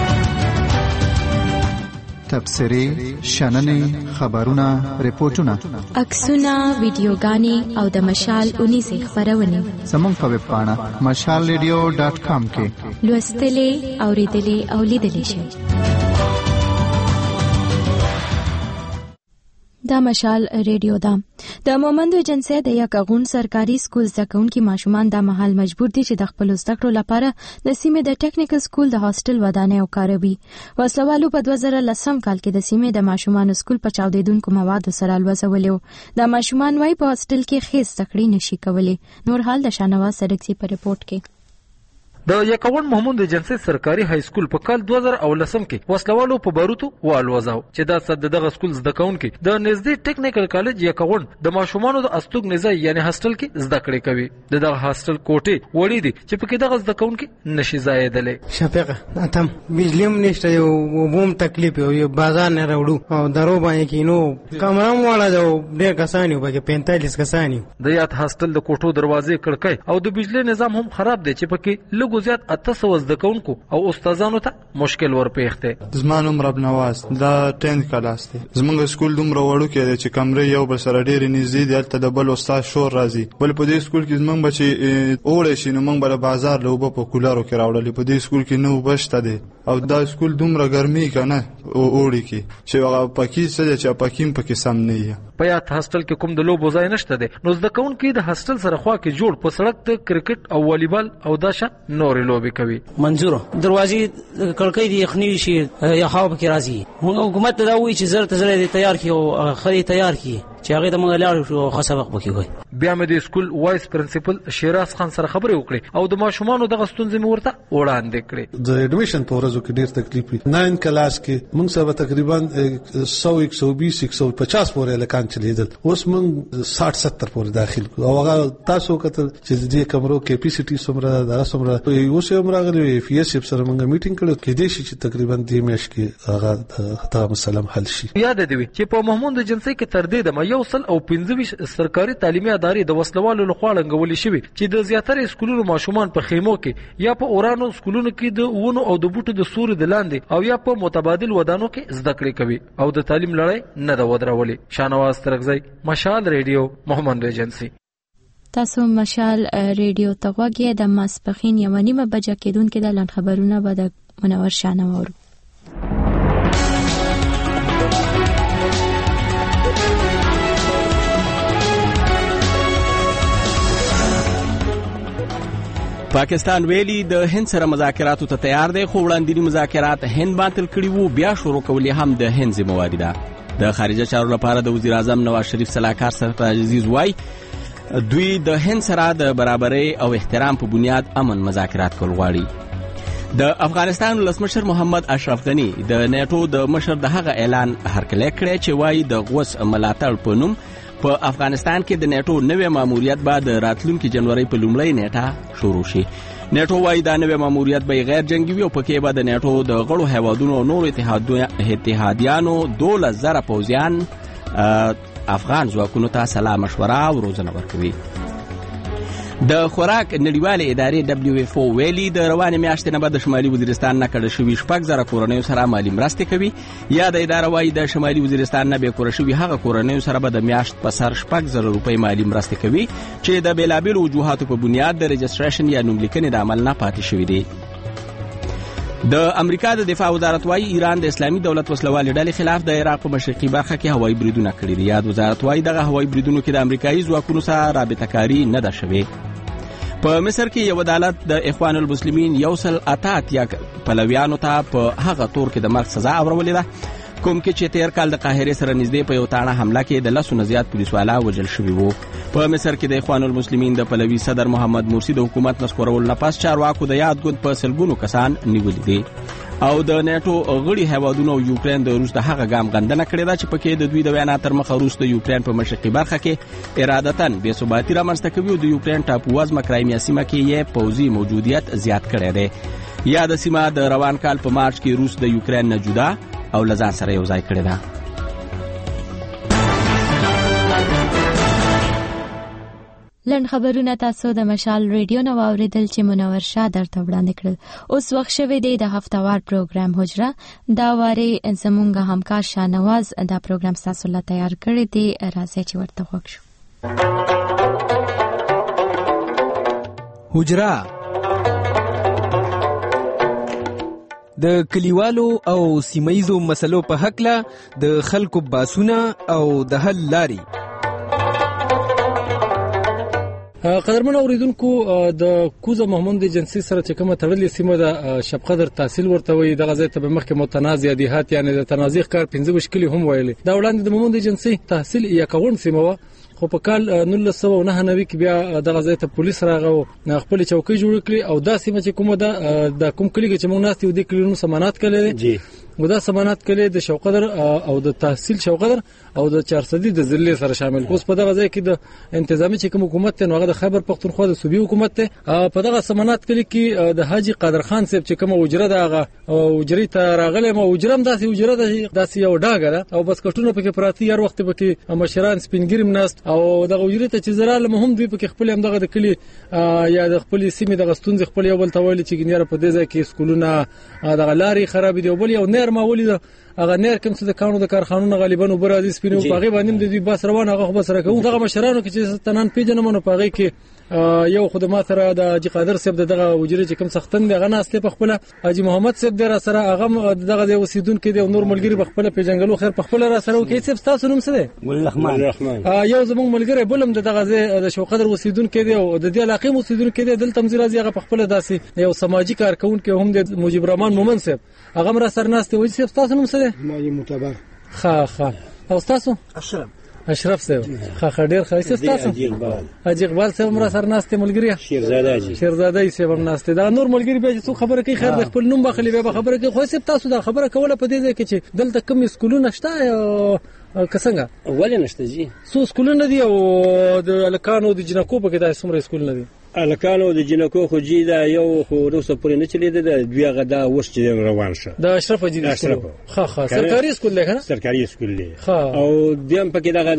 تبصرې، شننې، خبرونه، ریپورتونه، عکسونه، ویډیوګانې او د مشال 19 خبرونه زموږ په ویب پاڼه mashalradio.com کې لوستلې، اوریدلې او لیدلې شئ. دا مشال ریډیو ده. د مومند ایجنسی د یکغون سرکاري سکول زده‌کوونکي ماشومان د محل مجبور دي چې د خپل زده کړو لپاره د سیمې د ټیکنیکل سکول د هاستل ودانۍ وکاروي. وسلوالو په 2010 کال کې د سیمې د ماشومان سکول په چاودیدونکو موادو سره لوځولیو. د ماشومان وايي په هاستل کې ښه زده کړې نشي کولی. نور حال د شانواز سرکسي په ریپورت کې. د یکاون محمود ایجنسی سرکاري های سکول په کال 2010 کې وسلوالو په باروتو والوځاو چې دا صد دغه سکول زده کوونکي د نږدې ټیکنیکل کالج یکاون د ماشومانو د استوګ نزای یعنی هاستل کې زده کړې کوي. دغه هاستل کوټې وړې دي چې پکې دغه زده کوونکي نشي زایدلې. شفیقه اتم بجلیم نشته یو بوم تکلیف یو بازار نه راوړو او درو باندې کې نو کمرام والا جو ډېر کسانی وبګه 45 کسانی. د یاد هاستل د کوټو دروازې کړکۍ او د بجلی نظام هم خراب دي چې پکې گزیات 800 زدهکونکو او استادانو ته مشکل ورپېښته. زما نوم رب نواز دا 10 کلاس دی. زمونږ سکول دومره وړو کې دی چې کمرې یو بل سره ډېرې نږدې دي. هلته د بل استاد شور راځي. بل په دې سکول کې زمونږ به چې اوړی شي نو موږ به د بازار له اوبه په کولرو کې راوړلې. په دې سکول کې نه اوبه شته دی او دا سکول دومره ګرمي که نه اوړي کې چې هغه پکې څه دی چې پکې پکې سم نه وي. په یاد هاستل کې کوم د لوبو ځای نشته دی نو زده کوونکي د هاستل سره خوا کې جوړ په سړک د کرکټ او والیبال او داشه نورې لوبې کوي. منظور دروازې کړکۍ دی یخنی شي یا هوا پکې راځي. حکومت دا وایي چې زر ته زر تیار کی او خري تیار کی چې هغه د موږ لاړ شو خو سبق پکې وای. بیا مې د سکول وایس پرنسپل شیراز خان سره خبرې وکړې او د ماشومانو دغه ستونزې مې ورته وړاندې کړې. د اډمیشن په ورځو کې ډېر تکلیف وي. 9 کلاس کې موږ سره تقریبا 100 120 150 پورې لکان چلیدل. اوس موږ 60 70 پورې داخل کو او هغه تاسو کتل چې دې کمرو کیپیسټي څومره دا څومره اوس هم راغلی پی ایس اف سره موږ میټینګ کړو کې دې شي چې تقریبا 2 میاشتې کې هغه دا مسله حل شي. یاد دی چې په محمود ایجنسی کې تر دې د 125 سرکاري تعلیمي ادارې د وسلوالو لخوا لنګولې شوې چې د زیاتره سکولونو ماشومان په خیمو کې یا په اورانو سکولونو کې د ونو او د بوټو د سوري د لاندې او یا په متبادل ودانو کې زده کړې کوي او د تعلیم لړۍ نه د ودرولې. شانواز ترغزی، مشال ریډیو، محمد ایجنسی. تاسو مشال ریډیو ته غوږی د ماسپخین 1:30 بجې کېدونکې د لاند خبرونه به د منور شانوارو. پاکستان ویلي د هند سره مذاکراتو ته تیار دی، خو وړاندینی مذاکرات هند باطل کړي وو، بیا شروع کول هم د هند ذمہواری ده. د خارجه چارو لپاره د وزیر اعظم نواز شریف صلاحکار سرفراز عزیز وایي دوی د هند سره د برابرۍ او احترام په بنیاد امن مذاکرات کول غواړي. د افغانستان ولسمشر محمد اشرف غنی د نیټو د مشر د هغه اعلان هرکلی کړی چې وایي د غوث ملاتړ په نوم په افغانستان کې د نیټو نوې ماموریت بعد راتلونکي جنوري په لومړۍ نیټه شروع شي. نیټو وایي دا نوې ماموریت به غیر جنگي وي او پکې به د نیټو د غړو هیوادونو او نورو اتحادیانو 12,000 پوځیان افغان ځواکونو ته سلا مشوره او روزنه ورکوي. د خوراک نړیوالې ادارې WHO ویلي د روانې میاشتې نه به د شمالي وزیرستان نه کډه شوي 6,000 کورنیو سره مالي مرستې کوي. یا د اداره وایي د شمالي وزیرستان نه بې کوره شوي هغه کورنیو سره به د میاشت په سر 6,000 روپۍ مالي مرستې کوي چې د بېلابېلو وجوهاتو په بنیاد د رجسټریشن یا نوملیکنې د عمل نه پاتې شوي دي. د امریکا د دفاع وزارت وایي ایران د اسلامي دولت وسلوالې ډلې خلاف د عراق په مشرقي برخه کې هوایي بریدونه کړي دي. یاد وزارت وایي دغه هوایي بریدونو کې د امریکایي ځواکونو سره رابطه کاري نه ده شوې. په مصر کې یو عدالت د اخوان المسلمین 188 پلویانو ته په هغه تور کې د مرګ سزا اورولې ده کوم کې چې تیر کال د قاهرې سره نږدې په یو تاڼه حمله کې د 10 نه زیات پولیسوالا وژل شوي وو. په مصر کې د اخوان المسلمین د پلوي صدر محمد مرسي د حکومت نسکورول نه پس چارواکو د یاد ګوند په سلګونو کسان نیولي دي او د نیټو غړي هیوادونو یوکرين د روس د هغه ګام غندنه کړې ده چې پکې د دوی د وینا تر مخه روس د یوکرين په مشرقي برخه کې ارادتاً بې ثباتي رامنځته کوي او د یوکرين ټاپووزمه کرایمیا سیمه کې یې پوځي موجودیت زیات کړی دی. یا د سیمه د روان کال په مارچ کې روس د یوکرين نه جدا او له ځان سره یو ځای کړی ده. لنډ خبرونه تاسو د مشال ریډیو نو اوریدل چې منور شاه درته وړاندې کړل. اوس وخت شوی دی د هفتوار پروګرام حجره. دا واره زمونږ همکار شاهنواز دا پروګرام تاسو لا تیار کړی دی، راځي چې ورته وښیو. حجره د کلیوالو او سیمایزو مسلو په حق له د خلکو باسونه او د حل لاري. قدرمن اوریدونکو د کوزه محمود جنسي سره چې کومه تړلې سیمه د شب قدر تحصیل ورته وي دغه ځای ته به مخکې متنازع دیهات یعنی د تنازع کار 15 کلی هم ویلي. دا وړاندې د محمود جنسي تحصیل یا کون سیمه و خو په کال 1999 کې بیا دغه ځای ته پولیس راغو خپل چوکۍ جوړ کړي او دا سیمه چې کومه د کوم کلی چې موږ ناست یو د کلیونو سمانات کړي او دا سمانات کړي د شوقدر او د تحصیل شوقدر او د 400 د ضلع سره شامل. اوس په دغه ځای کې د انتظامی چې کوم حکومت ته نوغه د خیبر پختونخوا د صوبې حکومت ته په دغه سمانات کې د حاجی قادر خان صاحب چې کوم اجره دغه اجري ته راغله ما اجرم داسې اجره داسې یو ډاګه او بس کټونه پکې پراتی هر وخت پکې مشران سپینګریم ناست او دغه اجره ته چې زراله مهم دوی پکې خپل هم دغه د کلی یا د خپل سیمې د غستونځ خپل یو بل تویل چې ګنیره په دې ځای کې سکولونه دغه لاري خراب دي او بل یو نیر ماولي هغه نیر کوم څه د کانو د کارخانو غالبا وبره دي سپینو پاغي باندې د دوی بس روان هغه بس راکو دغه مشرانو کې چې تنان پیژنمنو پاغي کې یو خدمات سره د حاجی قادر صاحب دغه وجری چې کوم سختن دغه ناسته په خپل حاجی محمد صاحب در سره هغه دغه د وسیدونکو د نور ملګری په خپل پیژنګلو خیر په خپل را سره کې صاحب تاسو نوم څه دی؟ ګل الرحمن. یو زموږ ملګری بولم دغه د شوقدر وسیدونکو دی او د دې علاقې وسیدونکو دی دلته مزرازي هغه په خپل داسې یو سماجی کارکونکو هم د مجيب الرحمن مومن صاحب هغه را سره ناسته وایي صاحب تاسو نوم څه دی؟ ماجی معتبر. ها او تاسو؟ اشرف صاحب خا ډیر خاصه تاسو حاجی اقبال صاحب مرا سره ناشته ملګری شیرزاده صاحب هم ناشته دا نور ملګری به څو خبره کوي خیر د خپل نوم بخلی به خبره کوي خو صاحب تاسو دا خبره کوله په دې ځای کې چې دلته کوم سکولونه شته کسنګ ولې نشته جی سو سکولونه دي او د الکانو د جنکو په کې دا څومره سکولونه دي الکانو د جنکو خو جی دا یو خو روسه پورې نه چلی د دوی غدا وښ چې روان شه د اشرف جی اشرف ها سرکاري سکول دی کنه سرکاري سکول دی او دیم پکې دغه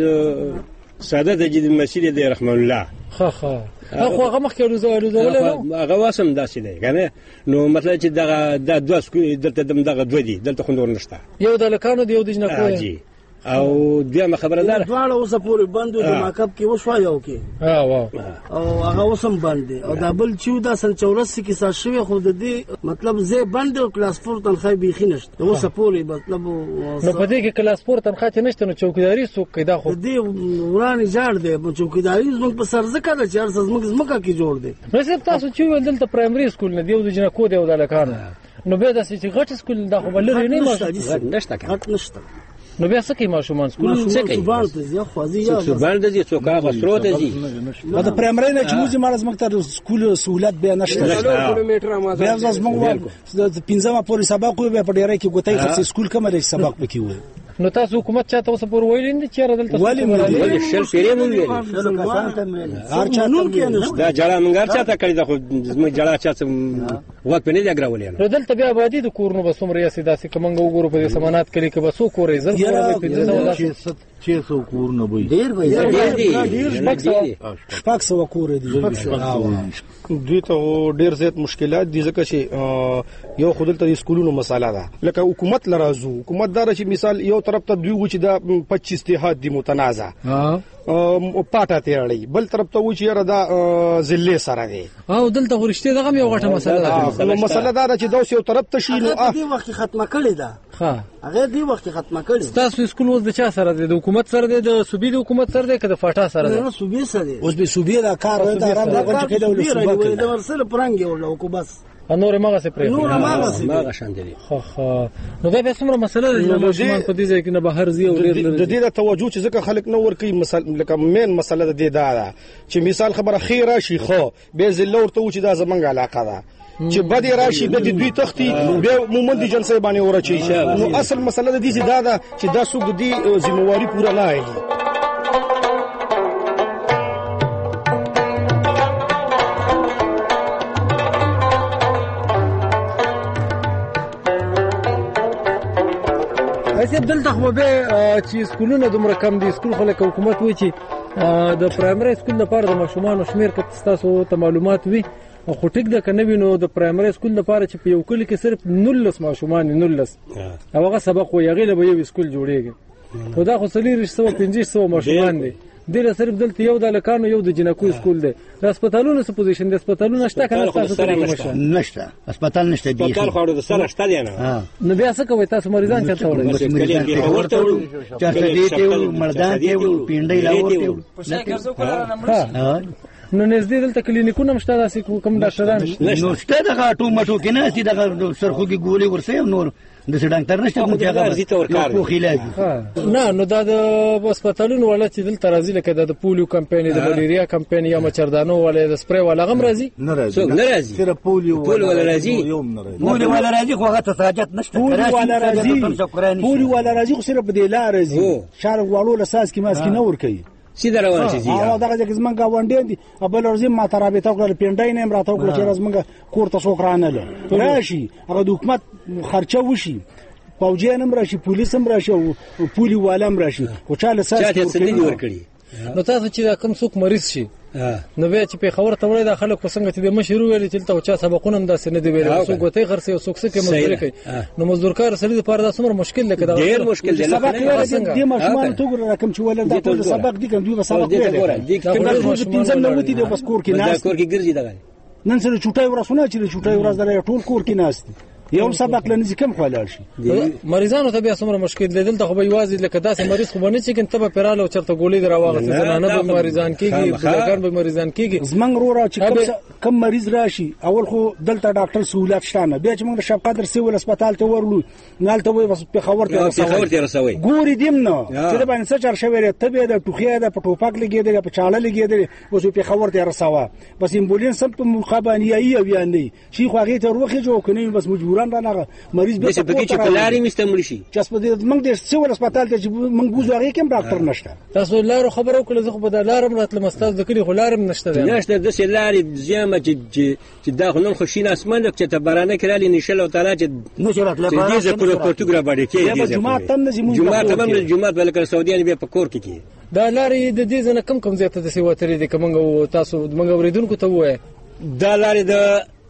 ساده د جدي مسجد دی رحمان الله خو هغه مخکې روزول هغه واسم داسې دی کنه نو مطلب چې دغه د دوه سکول دلته دغه دوه دي دلته خوندور نشته یو د الکانو دی یو د جنکو او دغه خبردار دواړه اوسه پورې بند د ماکب کې وشو یو کې او هغه اوسم بند او دا بل 1484 کې سات شوی خو د دې مطلب زه بند او کلاس 4 تنخواه بيخي نشته اوسه پورې مطلب نو په دې کې کلاس 4 تنخواه نشته نو چوکیداری څوک کوي دا خو دې ورانه جوړ دی چوکیداری زموږ په سر ځکه دا چې زموږ کې جوړ دی نو صرف تاسو چې ولدل ته پرایمري سکول نه دیو د جنکو دی او د لکانو نو به دا چې غټ سکول دا خو بلری نه نشته نو بیا څه کوي ماشومان سکول څه کوي سوبان د دې څوکا غسرو ته دي دا پرایمري نه چې موږ مارز مکتر سکول سہولت به نشته بیا زموږ د 15 پورې سبق وي په ډیره کې ګوتای خاص سکول کوم لري سبق پکې وي نو تاسو حکومت چاته اوس پور ویلین چې راځل ولی شل پیری مونږ ویل هر قانون کې نشته دا جړه مونږ چاته کړی دا خو زموږ جړه چاته وخت په نه دی غراولې نو دلته بیا آبادی د کورونو بسوم ریاست داسې کومنګ وګورو په سمانات کلی کې بسو کورې زر کورې 600 کورونه وي ډیر شپږ سو کورې دي دوی ته ډیر زیات مشکلات دي ځکه چې یو خودلته سکولونو مساله ده لکه حکومت لرازو حکومت دار چې مثال یو طرف ته دوی چې دا 25 اتحاد دي متنازع پاټه تیړی بل طرف ته و چې را دا ضلع سره دی او دلته ورشته دغه یو غټه مسله ده نو مسله دا چې دا یو طرف ته شي نو دې وخت ختمه کړی ده هغه دې وخت ختمه کړی تاسو سکول اوس د چا سره دی د حکومت سره دی د صوبې د حکومت سره دی که د فاټا سره دی صوبې سره دی اوس به صوبې دا کار دا آرام راغلی چې کله صوبې د ورسره پرنګ ولا کو بس نور ماغه سي پرې ماغه شان دي نو دا به څومره مسله ده ماشومان په دې ځای کې نه بهر زی او ډیر د دې د توجه چې ځکه خلک نو ور کوي مثلا لکه مین مسله د دې دا چې مثال خبره خیر راشي خو به زله ورته و چې دا زمنګ علاقه ده چې بد راشي د دوی تختی به مومند جنسي باندې ورچي نو اصل مسله د دې دا ده چې دا سوق دي ذمہواری پورا نه اړي دلته خو به چې سکولونه دومره کم دي سکول خلک حکومت وایي چې د پرایمري سکول لپاره د ماشومان شمیر کې تاسو ته معلومات وي خو ټیک ده کنه وینو د پرایمري سکول لپاره چې په یو کلی کې صرف 19 ماشومان 19 او هغه سبق وي هغه به یو سکول جوړیږي خو دا خو 315 ماشومان دي ډیر صرف دلته یو د لکانو یو د جنکو سکول دی د هسپتالونو څه پوزیشن د هسپتالونو نشته کنه تاسو ته نشته هسپتال نشته دی هسپتال خو د سره شته دی نه نو بیا څه کوي تاسو مریضان چرته وړئ ورته چرته دی ته مردان ته پیندې لاور نو نږدې دلته کلینیکونه مشته داسې کوم ډاکټران نشته دغه ټو مټو کې نه سي دغه سرخوږي ګولې ورسې نور د ډاکټر نشته کوم هغه خلاج نه نو دا د هسپتالونو ولا چې دلته راځي لکه د پولیو کمپاین د ملیریا کمپاین یا مچردانو ولا د سپری ولا غم راځي نه راځي صرف پولیو ولا راځي پولیو ولا راځي خو هغه تساجت نشته پولیو ولا راځي خو صرف د لار راځي شهر والو لساس کې ماسک نه ور کوي سیده روان شي او دغه چې زمونږ غونډې دي بل ورځې ما ترابطه وکړه پیندای نه راته وکړه چې زمونږ کور ته څوک رانه راشي هغه د حکومت خرچه وشي فوجي هم راشي پولیس هم راشي او پولی والام راشي او چاله ساس ور کړی نو تاسو چې کوم څوک مریض شي نو بیا چې په خبره ته وړي د خلک په څنګه چې د مشرو ویل چې ته چا سبقونه هم داسې نه دی ویل څوک غوته خرڅي او څوک څه کې مزدوري کوي نو مزدورکار سړي لپاره دا څومره مشکل دی کدا ډیر مشکل دی سبق دی ماشومان ته ګور رقم چې ولر دا سبق دي کوم دوی سبق دی دا پنځم نو وتی د بس کور کې نه کور کې ګرځي دغه نن سره چټای ورسونه چې چټای ورځ درې ټول کور کې ناست یو سبق لنځ کم خلل شي مریضانو ته بیا څومره مشکل دی دلته خو به یوازې لکه داسې مریض خو باندې چې کنه پراله او چرته ګولې دراوغه زنانه به مریضان کیږي بزرګان به مریضان کیږي زمنګ رو چې کم مریض راشي اول خو دلته ډاکټر سہولت شته نه بیا چې موږ شپ قدر سیول هسپتال ته ورلو نالته وي بس په خبر ته رسوي ګوري دیم نه چې باندې څه چار شوی ته به د ټوخیا د پټوپاک لګیدل په چاړه لګیدل اوس په خبر ته رسوا بس امبولانس په مخابانیه او یانه شي خو هغه ته روخه جوړ کني بس مجبوران رانغه مریض به په کې چې پلاری مستمر شي چې په دې موږ د سیول هسپتال ته موږ بوزو هغه کوم ډاکټر نشته تاسو لارو خبرو کړل زه په لارم راتل مستاز ذکر خو لارم نشته د سلاري زیامه چې دا خلنو خوشین اسمان چې ته برانه کړل نشل او تعالی چې نشرات لپاره دې پروتوګرا باندې کې جمعه تم نزي جمعه تمام جمعه بلکې سعودیان به په کور کې دا لاري د دې ځنه کم کم زیاته د سیواتري د کومنګ تاسو موږ اوریدونکو ته وای دا لاري د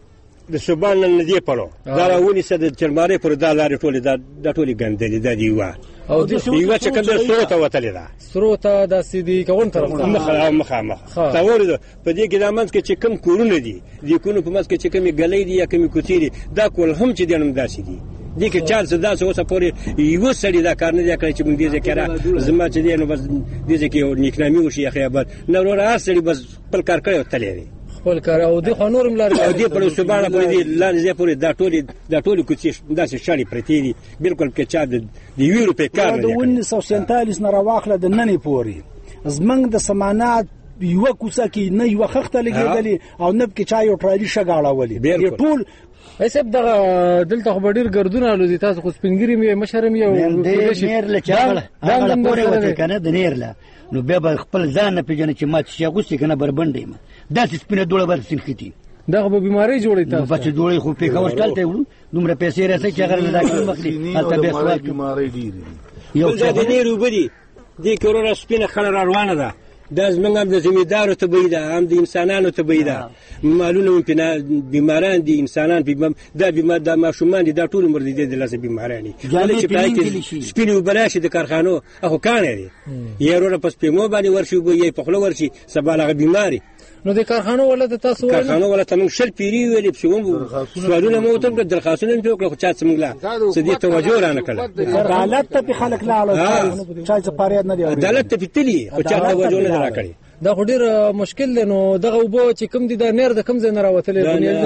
د سوبان نه دی پړو دا راونی سره د چرمارې پر دا لارې ټولې دا ټولې ګندلې د دیوا او د یو چې کوم سروته وتلې ده سروته د سیدی کوم طرف مخه تا ورته په دې کې د منځ کې چې کوم کورونه دي د کورونو په منځ کې چې کومې غلې دي یا کومې کوڅې دي دا کول هم چې دنم داسې دي دي کې چار څه داسې اوسه پورې یو سړی دا کار نه دی کړی چې موږ دې ذکر زما چې دی نو بس دې ځکه یو نیکنامي وشي خیابات نو ورور هر سړی بس خپل کار کوي او تللی دی خپل کار او د خنورم لار او دې په سبحانه پورې دې لاندې پورې دا ټولې کوڅې داسې شړې پرتې دي بالکل کې چا د یورو په کار نه 1947 نه راواخله د ننې پورې زمنګ د سمانات یو کوڅه کې نه یو خخته لګېدلې او نب کې چا یو ټرالي شګاړولې ټول ایسب دغه دلته خو ډیر ګردونه لودي تاسو خو سپینګری مې مشرم یو نیر له چاغله هغه پورې وته کنه د نیر له نو به خپل ځان نه پیژنې چې مات شي غوسه کنه بربندې ما دا سپینه دوړه بر سنختی دغه به بیماری جوړی تاسو بچ جوړی خو په کاوشتل ته وړو دومره پیسې راځي چې هغه نه داخل مخلي البته به سوال بیماری ډیر یو ځای د نیر وبدي دې کورونه سپینه خل روانه ده دا زمونږ هم د زمیندارو تبعی ده هم د انسانانو تبعی ده مالونه هم بیماران دي انسانان دا ماشومان دي دا ټول عمر دي د لاسه بیماران دي چې پای کې سپینې اوبه راشي د کارخانو هغه کانې دي یا وروره په سپېمو باندې ورشي اوبه یا په خوله ورشي سبا هغه بیماري نو د کارخانو ولته تاسو کارخانو ولته موږ شل پیری ویلې په سوالونه مو ته درخواستونه مې وکړه خو چا څه موږ لا سدي توجه را نه کړه عدالت ته خلک لاړل چا څه فریاد نه دی عدالت ته پتلی خو چا توجه نه را کړی دا خو ډیر مشکل دی نو دغه وبو چې کوم دي دا نیر د کوم ځای نه راوتلې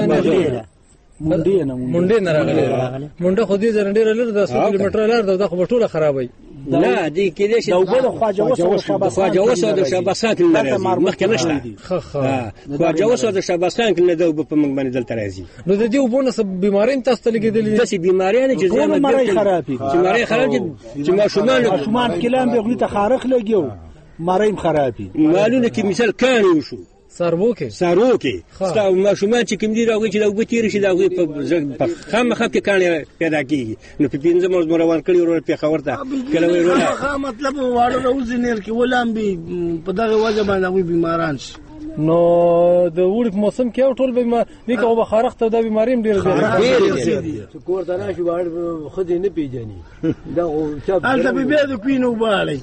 مونډې نه راغلي مونډه خو دې ځنه ډیر لږ 10 کیلومتر لار ده خو ټوله خرابوي نه دې کې دې دا وبو خواجه وسو د شاباسان کې نه مخکې نشته خواجه وسو د شاباسان کې نه د وبو په موږ باندې دلته راځي نو د دې وبو نه سب بیمارین تاسو ته لګېدلې داسې بیماریان چې زموږ مړی خرابې چې مړی خراب چې ماشومان کلام به غلی ته خارخ لګیو مړیم خرابې مالونه کې مثال کاني وشو سارو کې ستا ماشومان چې کوم دي راغلي چې دا وبو تیر شي دا په خامخا کې کاني پیدا کیږي نو په 15 ورځې روان کړي ورور په خبر ته کله وروره مطلب واړه روزي نیر کې ولام به په دغه وجه باندې بیماران شي نو د وړي په موسم کې ټول به نه کوم خارخ ته د بیماریم ډیر دي کور ته راشي باندې خو دې نه پیژني دا او چا البته به د کوینو بالي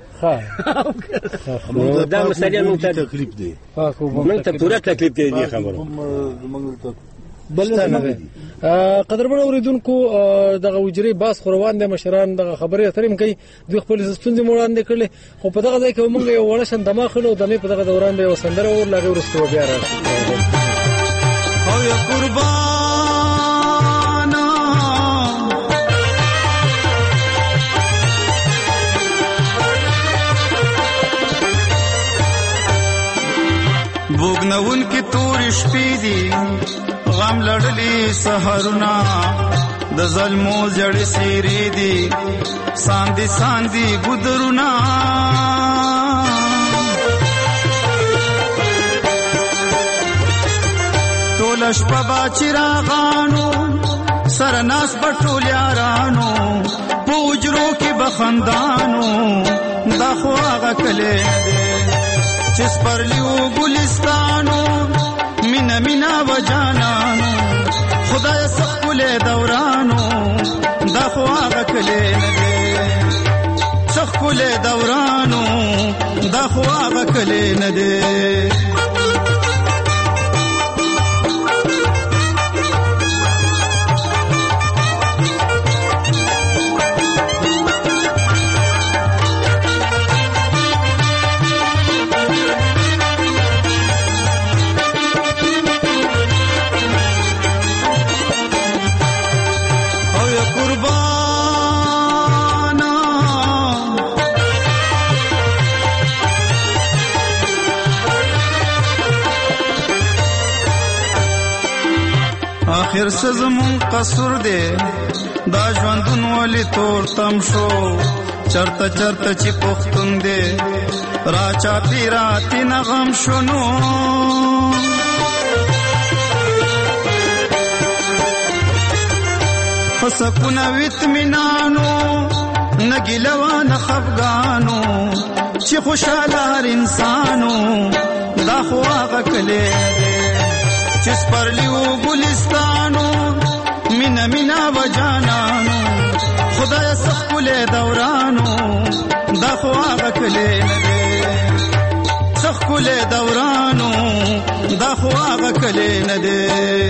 دا مسله نو ته تکلیف دی موږ ته پوره تکلیف دی خبرو بل قدرمن اوریدونکو دغه وجري باس خوروان د مشران دغه خبرې اترې کوي د خپل ستونزې وړاندې کړل خو په دغه ځای کې موږ یو وړه شن دماغ خلو د مې په دغه دوران به وسندره اور لاګو ورستو بیا راځي او یا قربان بوګنون کې تور شپې دي غم لړلې سحرونه د ظلمو جړې سيري دي ساندي ګدرونه ټول شپه با چراغانو سرناس بټول یارانو پوجرو کې بخندانو دا خو هغه کله چس پر لیو گلستانو مینا و جانانو خدای سخکل دورانو دا خو آغا کلی نده سخکل دورانو دا خو آغا کلی نده آخر سزمون قصور دے دا ژوندون ولی تور تم شو چرته چې پختون دے را چاپی راتی نغم شنو فسکونا ویتمینانو نگیلوان خفگانو چې خوشحال هر انسانو دا خو آغا کلی دے چې سپرلی و ګلستانو مینا مینا و جانانو خدای سخکله دورانو دا خو هغه کله نه دی سخکله دورانو دا خو هغه کله نه دی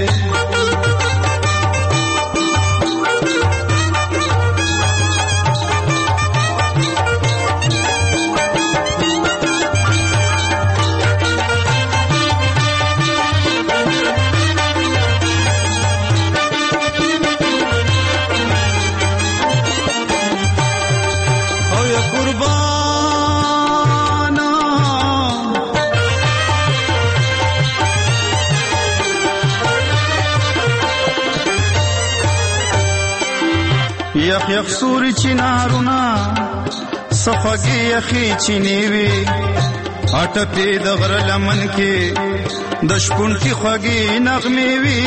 یخ یخ سوری چنارونا صفگی یخی چنیوی اٹپی دغر لمن کی دشپن کی خوگی نغمی وی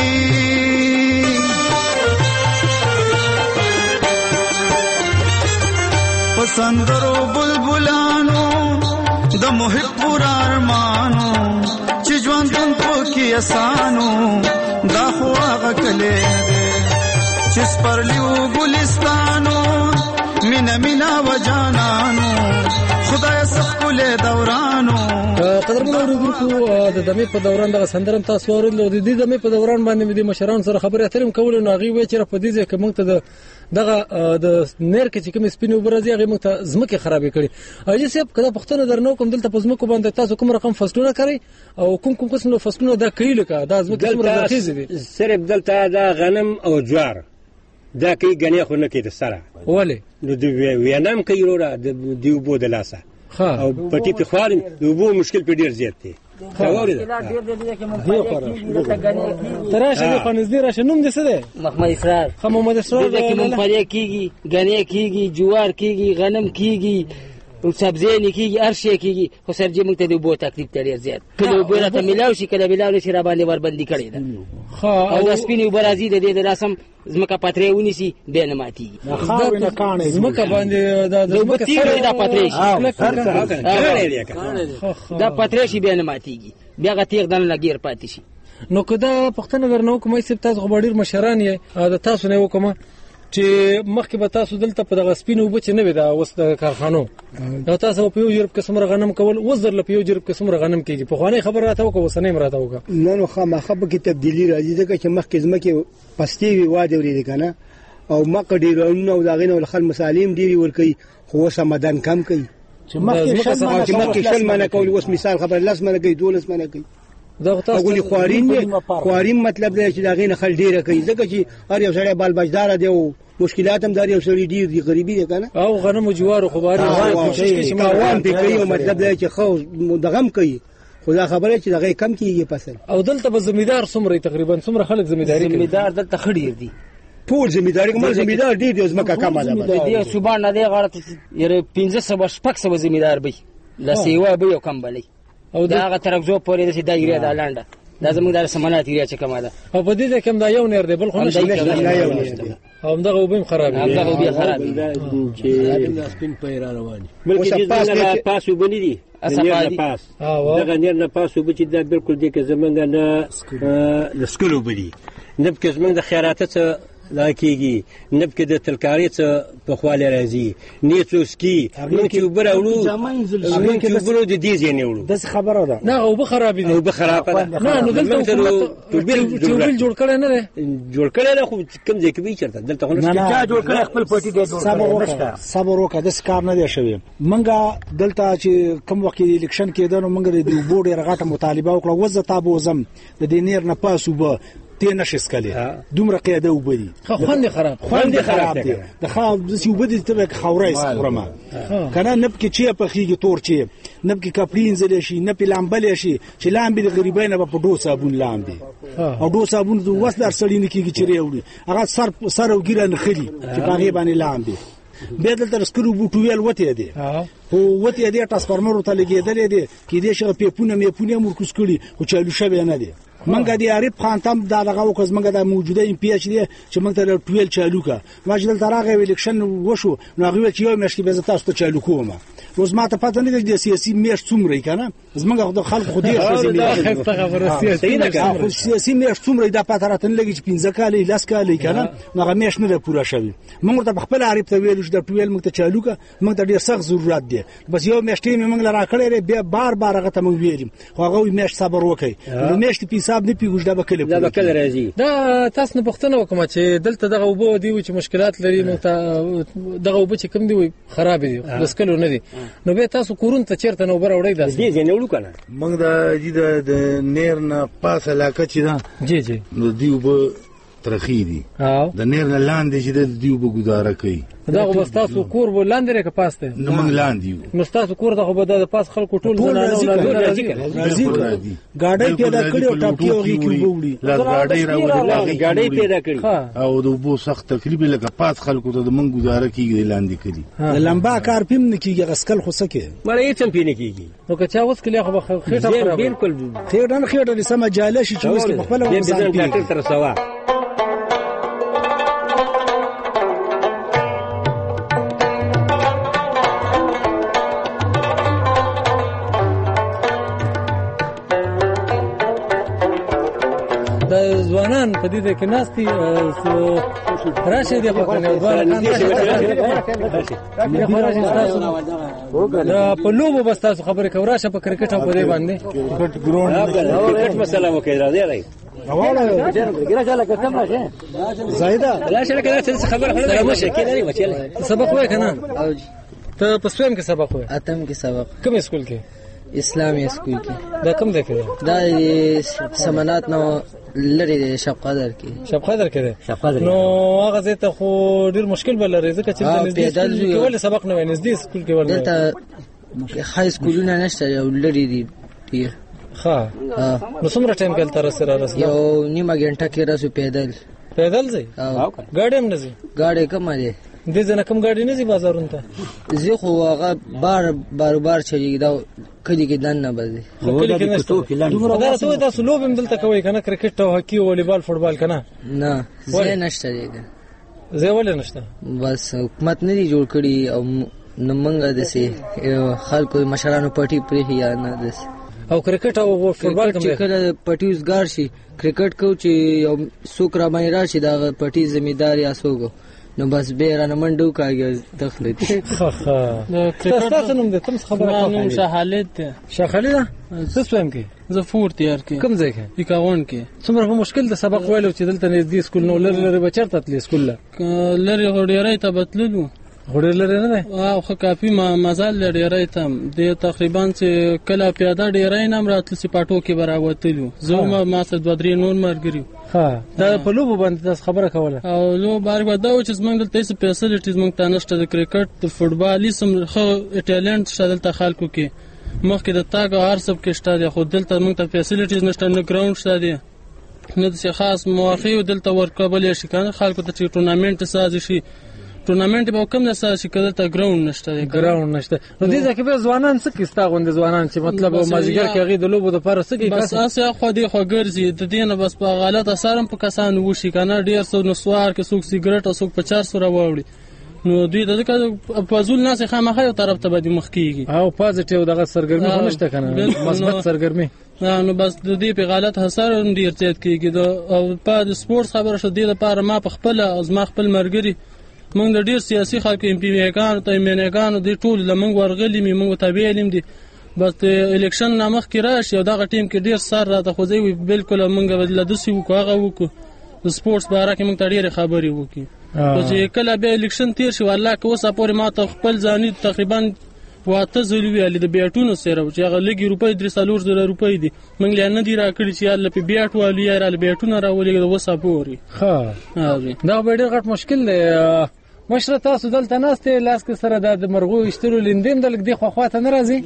پسندرو بلبلانو د محب پورا ارمانو چی جواندن کو کی اسانو دا خو آغا کلے دے چس پرلیو گلستانو مینا مینا و جانانو خدای سخکل دورانو قدرمن اوریدونکو د دمې په دوران دغه سندرم تاسو اوریدل د دې دمې په دوران باندې د مشران سره خبرې اترې کول نو هغه وی چې په دې ځکه موږ ته دغه د نیر کې چې کوم سپینو برازي هغه موږ ته زمکه خرابې کړي اجي سیب کله پښتون درنو کوم دلته په زمکو باندې تاسو کوم رقم فصلونه کوي او کوم قسم فصلونه دا کوي لکه دا زمکه څومره درخیز دي صرف دلته دا غنم او جوار دا کوي غنی خو نه کوي سره ولی نو د وینام کوي ورا د دیوبو د لاسه او پټي په خوارم دیوبو مشکل په ډیر زیات دی تراشه په نږدې راشه نوم دې څه دی محمد اسرار محمد اسرار دغه کې مونږ کیږي غنی کیږي جوار کیږي غنم کیږي او سبزی نه کیږي ارشه کیږي خو سرجې موږ ته د بو تکلیف ډیر زیات کله وبره ته ملاو شي کله ملاو شي را باندې ور باندې کړی دا او د سپینې برازي د دې د رسم زمکه پاترې ونیسي به نه ماتيږي دا کانه زمکه باندې د زمکه سره دا پاترې دا پاترې شي به نه ماتيږي بیا غتیغ دن لګیر پاتې شي نو کدا پښتنه درنو کومه سپ تاسو غوړیر مشران یې د تاسو نه وکم چې مخکې به تاسو دلته په دغه سپینو بچ نه وي دا اوس د کارخانو دا تاسو په یو جرب قسم غنم کول وزر له په یو جرب قسم غنم کیږي په خوانه خبر راته وکړو وسنه راته وکړه نه نو خامخه به کې تبدیلی راځي ځکه چې مخکې زمکه پستې وی واده ورې کنه او مکه ډیرونه او داغینه ول خل مسالیم ډیری ور کوي خو سمدان کم کوي چې مخکې شل منه کول اوس مثال خبر لاس منه کوي 12 منه کوي دا تاسو غوړي خوارین مطلب دی چې داغینه خل ډیره کوي ځکه چې هر یو سړی بال بچدار دی او مشکلات هم داري او سړي ډیر دي غریبي ده کنه او غنم او جوار خو باري کوشش کوي عوام به کوي مطلب دی چې خو دغم کوي خدا خبره چې دغه کم کیږي فصل او دلته به زمیدار څومره تقریبا څومره خلک زمیداری کوي زمیدار دلته خډیر دي ټول زمیداری کوم زمیدار دي د زمکه کم ده دي صبح نه دی غړت یره 1500 شپږ سو زمیدار به لسیوا به یو کم بلی او دا طرف زو پورې د دایره د لانډه دا زموږ د سمانات یې چې کومه ده او په دې کې هم دا یو نیر دی بل خو نه هم دغه وبم خراب هم دغه وبم خراب چې سپین پیر رواني بلکې چې پاسو بنې دي نه پاس دغه نیر نه پاسو به چې دا بالکل دې کې زمونږ نه لسکلو بدی نه کې زمونږ د خیراتو څخه لاکیږي نب کې د تلکاری څخه په خواله راځي نیڅوسکی موږ چې وبراولو موږ چې وبرو د دې ځینې وړو د خبره ده نه او به خراب دي او به خراب ده نه نو دلته ټوبل جوړ کړي نه جوړ کړي نه خو کوم ځای کې به چرته دلته خو نه جوړ کړي خپل پټي دی صبر وکړه د سکار نه دی شوی منګه دلته چې کوم وخت الیکشن کېده نو منګه د بورډ رغټه مطالبه وکړه وزه تابو زم د دینیر نه پاسو به تی نشس کلی دومره قیاده وبدي خوند خراب دی د خام د سی وبدي ته خورای سخرمه کنه نب کې چی په خيږي تور چی نب کې کپلین زل شي نه پلامبل شي چې لامبي د غریبانو په ډو صابون لامبي او ډو صابون د وس در سړی نه کیږي چې ریوړي هغه سر او ګیره نه خلی چې باغې باندې لامبي به دلته سکرو بوټو ویل وته دي هو وته دي ترانسفارمر ته لګیدل دي کې دې شغه پیپونه مې پونه مرکز کړي او چالو شوی نه دي منګه دی عارف خان تم دا دغه وکز منګه د موجوده ام پی ایچ دی چې موږ ته 12 چالو کا ما چې دلته راغی الیکشن وشو نو هغه چې یو مشکې به تاسو ته چالو کوم روز ما ته پته نه دی سیاسي میش څومره کنه زمونږ د خلک خو دی سیاسي میش څومره د پته راته نه لګی چې 15 کال لاس کال کنه هغه میش نه پوره شوی موږ ته خپل عارف ته ویل چې د 12 موږ ته چالو کا موږ ته ډیر سخت ضرورت دی بس یو میش ټیم موږ لرا کړی بیا بار بار هغه ته موږ ویلیم خو هغه میش صبر وکړي نو میش په حساب نه پیګوش دا بکله راځي دا تاسو نه پښتنه وکم چې دلته دغه وبو دی چې مشکلات لري نو دغه وبو چې کم دی خراب دي لسکلو نه دي نو به تاسو کورون ته چیرته نو بر وړی دا دې نه وړو کنه موږ د نیر نه پاس علاقه چې دا جی نو دیو به ترخی دي د نیر نه لاندې چې د دیو به گزاره کوي دا خو تاسو کور به لاندې راکه پاسته نو موږ لاندې نو تاسو کور د خو به د پاس خلکو ټول راځي ګاډي پیدا کړی او ټاپي اوږي کې وړي لا ګاډي پیدا کړی او د بو سخت تکلیف لکه پاس خلکو ته د موږ گزاره کیږي لاندې کړي لمبا کار پم نه کیږي غسکل خو سکه مړ یې چم پینې کیږي نو که چا اوس کله خو خېټه بالکل خېټه سم جاله شي چې اوس په خپل وسه ډاکټر تر سوا ځوانان په دې کې ناستي راشه دي په کنه ځوانان په لوبو بس تاسو خبرې کوي راشه په کرکټ او په دې باندې کرکټ مسله وکړه راځي اواله ګره چاله کتم راشه زايده لا شرکه راشه خبره سلام شي کله نه وچله سبق وای کنه ته په سویم کې سبق وای اتم کې سبق کوم اسکول کې اسلامي اسکول کې دا کوم ځای کې دا سمنات نو لري د شب قدر کې نو هغه زه ته خو ډیر مشکل بل لري ځکه چې د نږدې کول سبق نه نږدې اسکول کې ورته دلته های سکولونه نشته یو لري دي ها نو څومره ټایم کې تر سره رسېږي یو نیمه غنټه کې راسو پیدل ځي ګاډي هم نه ځي ګاډي کوم دی دې ځنه کوم ګاډي نه ځي بازارونو ته زه خو هغه بار چلیږي دا کلی کې دن نه بځي کلی کې نشته دا څه تاسو لوبم دلته کوي کنه کرکټ او هاکي او والیبال فوټبال کنه نه زه نشته دی زه ولې نشته بس حکومت نه دی جوړ کړی او نمنګ دسي خلکو مشرانو پټي پرې یا نه دسي او کرکټ او فوټبال کوم چې کله پټیوزګار شي کرکټ کو چې یو څوک را باندې راشي دا پټي ځمېدار یا سوګو نو بس به را منډو کاږي تخلیت تاسو نوم دې تم خبره نوم شاخاله تاسو هم کې زه فورت یار کې کوم ځای کې 51 کې څومره مشکل د سبق ویلو چې دلته نږدې سکول نو لری بچرته تل سکول لری غوډیرای ته بتللو غوډیر لري نه او خو کافي مزال لري تم د تقریبا چې کله پیاده ډیرای نام راتل سی پټو کې براوتلو زه ما سره 2-3 نور مرګري ها دا په لوبو باندې تاسو خبره کوله او لو بار ودا چې زمونږ دلته څه فیسیلیټیز مونږ ته نشته د کرکټ د فوټبالیزم خو ټیلنټ شته دلته خلکو کې مخکې د تاګ هر سب کې شته دی خو دلته مونږ ته فیسیلیټیز نشته نه ګراوند شته دی نه د خاص مواقع دلته ورکول شي کنه خلکو ته چې ټورنمنت سازي شي ټورنمنت به کوم نه ساسي کده ته ګراوند نشته نو دې ځکه به ځوانان څه کیستا غوند ځوانان چې مطلب مازیګر کې غي د لوبو د پر څه کې بس اسه خو دې خو ګرځي د دینه بس په غلط اثرم په کسان وشي کنه ډیر سو نسوار کې څوک سیګریټ او څوک 50 راوړي نو دوی دغه فزول ناس خامخا یو طرف ته باندې مخ کیږي او پازیټیو دغه سرګرمي خو نشته کنه مثبت سرګرمي نو بس د دې په غلط اثر ډیر زیات کیږي او په سپورت خبره شو دې لپاره ما په خپل ازما خپل مرګري موږ د ډیر سیاسي خلکو ام پی ویګانو ته منګانو د ټول لمنګ ورغلی موږ تابع علم دي بس الیکشن نامخ کې راشي او دغه ټیم کې ډیر سر راته خوځي وي بالکل موږ بدل د سی وکاغه وکړو د سپورتس باره کې موږ ته ډیره خبري وکړي چې کله به الیکشن تیر شي والله که اوس پورې ما ته خپل ځاني تقریبا واته زلوی علي د بیاټونو سره چې هغه لګي روپۍ 300 روپۍ دي موږ له نه دی راکړي چې الله په بیاټ والی یا له بیاټونو راولي د وسه پوري ها دا به ډیر غټ مشکل دی مشره تاسو دلته ناسته لاس کې سره د مرغو اشترو لیندیم دلک دی خو خواته ناراضي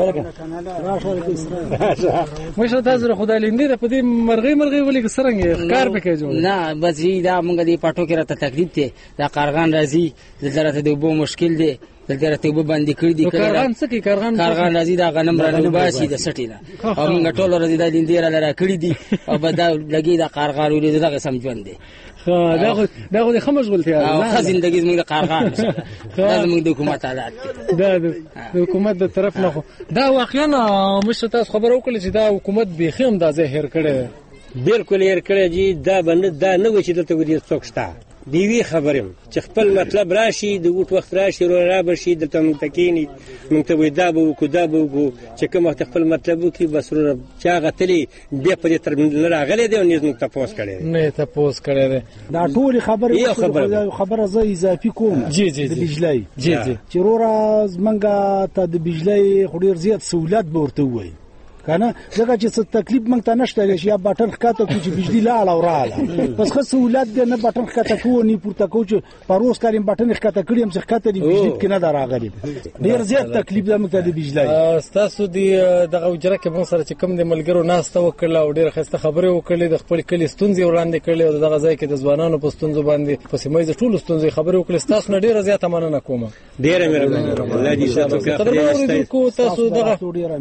مشره تاسو خدای لیندې په دې مرغي ولې سرنګ کار پکې جوړ نه بس دا مونږ دې پټو کې راته تکلیف ته دا کارغان راځي د درته د وبو مشکل دی دلته راته اوبه باندې کړي دي. کارغان څه کوي؟ کارغان راځي دا غنم رانه باسي د سټې نه، او موږ ټول ورځ دا لیندې را کړي دي او به دا لګي دا کارغان ولې دغه سم ژوند دی. دا خو د ښه مشغولتیا او ښه زندګي زموږ د کارغان دا زموږ د حکومت حالات دي. دا د حکومت د طرف نه خو دا واقعا مشر تاسو خبر وکړه چې دا حکومت بیخي هم دا ځای هېر کړی. بالکل هېر کړی جي. دا نه و چې دلته ودې څوک شته د یوې خبرې چې خپل مطلب راشي د اوټ وخت راشي را بشي دلته موږ ته کښېني موږ ته وایي دا به وکړو دا به وکړو چې کوم وخت خپل مطلب وکړي بس وروره چې هغه تلي بیا په دې تر نه راغلی دی او نیز موږ تپوس کړی دی. نه تپوس کړی دی. دا ټولې خبره زه اضافي کوم د بجلۍ چې وروره زمونږ ته د بجلۍ خو ډېر زیات سهولت به ورته ووایي کنه ځکه چې څه تکلیف موږ ته نشته چې یا بټن ښکته کړو چې بجلي لاړه او راغله بس ښه سهولت دی نه بټن ښکته کوو نه پورته کوو چې پروس کاریم بټن ښکته کړي هم چې ښکته دی بجلي کې نه ده راغلي. ډېر زیات تکلیف دی موږ ته د بجلۍ. ستاسو دغه حجره کې موږ سره چې کوم د ملګرو ناسته وکړله او ډېره ښایسته خبرې وکړلې د خپل کلي ستونزې وړاندې کړلې او دغه ځای کې د ځوانانو په ستونزو باندې په سیمه ییزو ټولو ستونزو خبرې وکړلې. ستاسو نه ډېره زیاته مننه کوم. ډېره مهرباني الله دې عزت وکړي. تاسو دغه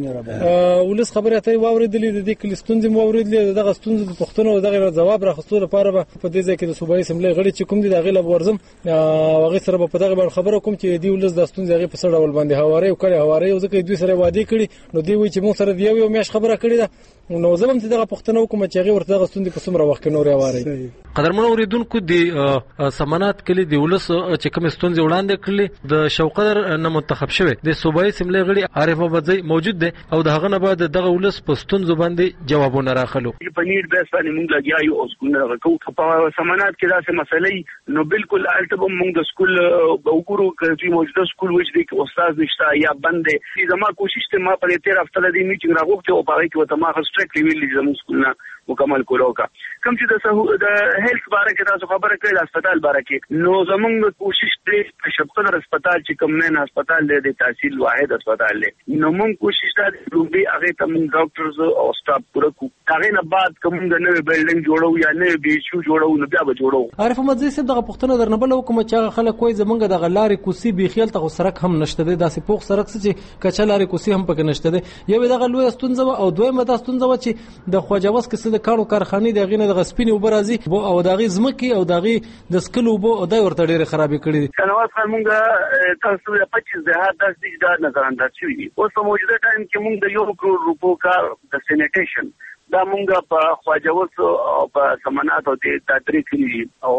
ولس خبرې اترې واورېدلې د دې کلي ستونزې مو واورېدلې دغه ستونزو د پوښتنو او دغه جواب راخستو لپاره به په دې ځای کې د صوبایي اسمبلۍ غړي چې کوم دي د هغې له ورځم هغې سره به په دغه باندې خبره کوم چې دې ولس دا ستونزې هغې په څه ډول باندې هوارۍ کړې هوارۍ او ځکه دوی سره وعدې کړي نو دوی وایي چې موږ سره د یو میاشت خبره کړې ده نو زه هم دغه پوښتنه وکړم چې هغې ورته دغه ستونزې په څومره وخت کې نورې هوارۍ. قدرمنو اورېدونکو د سمنات کلي د ولس چې کومې ستونزې وړاندې کړلې د شوقدر نه منتخب شوی د صوبایي اسمبلۍ غړي عارف محمدزی موجود دی او د هغه نه بعد دغه ولس په ستونزو باندې جوابونه راخلو. په نیډ بیس باندې موږ لګیا یو او سکول کوو په سمنات کې داسې مسلې نو بالکل الته به موږ د سکول وګورو چې موجوده سکول وځ دی کې استاد نشته یا بند دی. زما کوشش ته ما په تیر هفته د میټینګ راغوښته او په هغه کې وته ما سټریکټلی ویلي زموږ سکول نه مکمل کولو کا کوم چې د هیلث باره کې تاسو خبره کړې د هسپتال باره کې نو زموږ کوشش په شپقدر هسپتال چې کوم نه هسپتال دی د تحصیل واحد هسپتال دی نو موږ کوشش دا دوی هغه ته موږ ډاکټرز او سټاف پوره کو هغه نه بعد کوم د نوې بلډینګ جوړو یا نوې بیچو جوړو نو بیا به جوړو. عارف محمدزی صاحب دغه پوښتنه درنه بل وکم چې هغه خلک کوی زمونږ د غلارې کوسی بخیل ته سرک هم نشته دی داسې پوخ سرک چې کچلارې کوسی هم پکې نشته دی. یو دغه لوی ستونزه او دویمه د ستونزه چې د خواجوس کې څه د کارو کارخانې د غینې د غسپینې وبر راځي او دغه زمکي او دغه د سکلو بو او دای ورته ډېر خرابې کړې دي. کناوات خان مونږ تاسو د 25 دهات د سجده نظر انداز شوی دي. اوس په موجوده ټایم کې مونږ د 1 کروڑ روپو کار د سینیټیشن دا مونږ په خواجوس او په سمنات او د تدریس او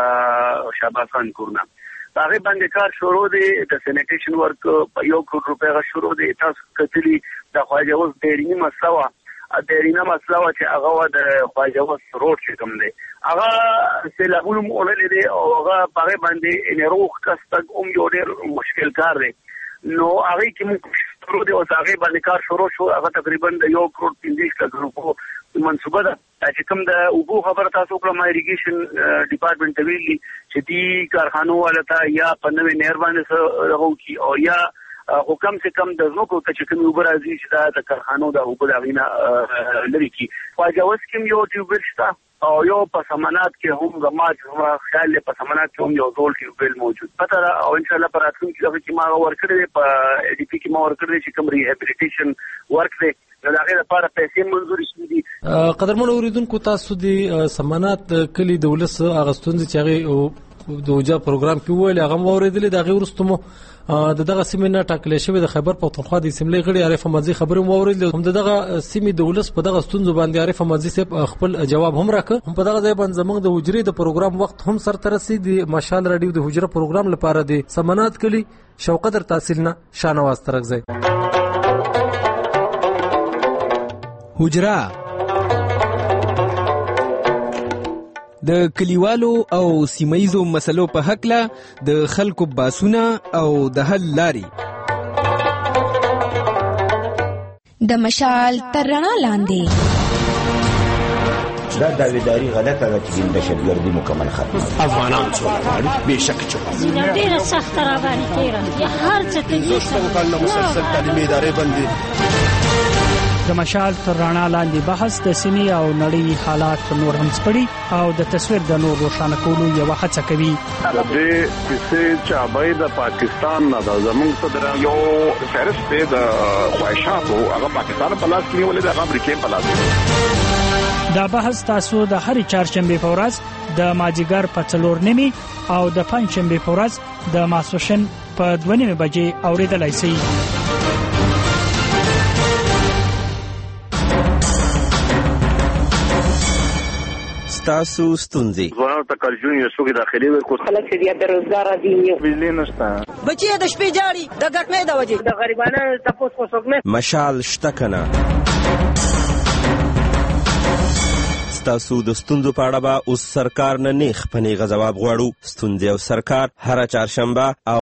شاباس خان کورنا هغه باندې کار شروع دی د سینیټیشن ورک په 1 کروڑ روپیا شروع دی. تاسو کتلی د خواجوس ډېرینی مسله ډېرینه مسله چې هغه د خواجوس روډ چې کوم دی هغه سیلابونو مولل دی او هغه هغه باندې انروخ کستګ یو ډېر مشکل کار دی. نو هغه کې موږ شروع دی او هغه باندې کار شروع شو هغه تقریبا د 1 کروڑ 15 لک روپو منصوبه ده چې کوم د اوبو خبره تاسو کړم ایریګیشن ډپارټمنټ ویلي چې دی کارخانو ولته یا په نوې نهر باندې راغو کی او یا او کم سے کم د زموږ ته چې کوم اوبه راځي چې د کارخانو د اوبو د غینا لري کی خواجوس کې یو ټیوبل شته او یو په سمنات کې هم غماج خیال په سمنات کې هم یو ډول ټیوبل موجود پته او ان شاء الله پر راتلونکي کې ما ورکړې په ای ډی پی کې ما ورکړې چې کوم ریهابیلیټیشن ورک دی نو هغه لپاره پیسې منظور شوې دي. قدرمن اوریدونکو تاسو د سمنات کلی د ولس اغستون چې هغه د وجا پروګرام کې ویل هغه اوریدلې د غیر ورستمو دغه سیمینار ټاکل شوی د خیبر پختونخوا د اسمبلی غړي عارف محمدزی خبرې مو اوریدل هم دغه سیمې د ولس په دغه ستونزو باندې عارف محمدزی صاحب خپل جواب هم راکړ. هم په دغه ځای باندې زموږ د حجرې د پروګرام وخت هم سر ترسي د مشال رادیو د حجره پروګرام لپاره د سمنات کلی شوقدر تحصیل نه شانواز ترغځي حجره د کلیوالو او سیمایزو مسلو په حق له د خلکو باسونه او د حل لاري د مشال تر رڼا لاندې دا داویداری غلطه ده چې د دهشتګردي مکمل ختمه افغانان څو غواړي بېشکه چې ډېره سخته راغلې تېره یا هر څه ته مسلسل تعلیمي ادارې بندي د مشال تر رڼا لاندې بحث د سیمې او نړۍ حالات نور هم سپړي او د تصویر د نور روښانه کولو یو هڅه کوي. د دې کیسې چابای د پاکستان نه د زمونږ صدر یو فهرست دی د خواهشاتو هغه پاکستان په لاس کې نیولې د امریکا په لاس. دا بحث تاسو د هرې چهارشنبې په ورځ د مازیګر په 4:30 او د پنځشنبې په ورځ د ماسپښین په 2:30 بجې اوریدلای شئ. تاسو ستونزې ځوانانو ته کارجون یو څوک داخلي ورکو خلک چې بیا بیروزګار دي بجلی نشته بچي د شپې جاړي د ګټنې د وجې د غریبانو تاسو څوک نه مشال شته کنه. ستاسو د ستونزو په اړه به اوس سرکار نه نیغ په نیغه ځواب غواړو. ستونزې او سرکار هره چهارشنبه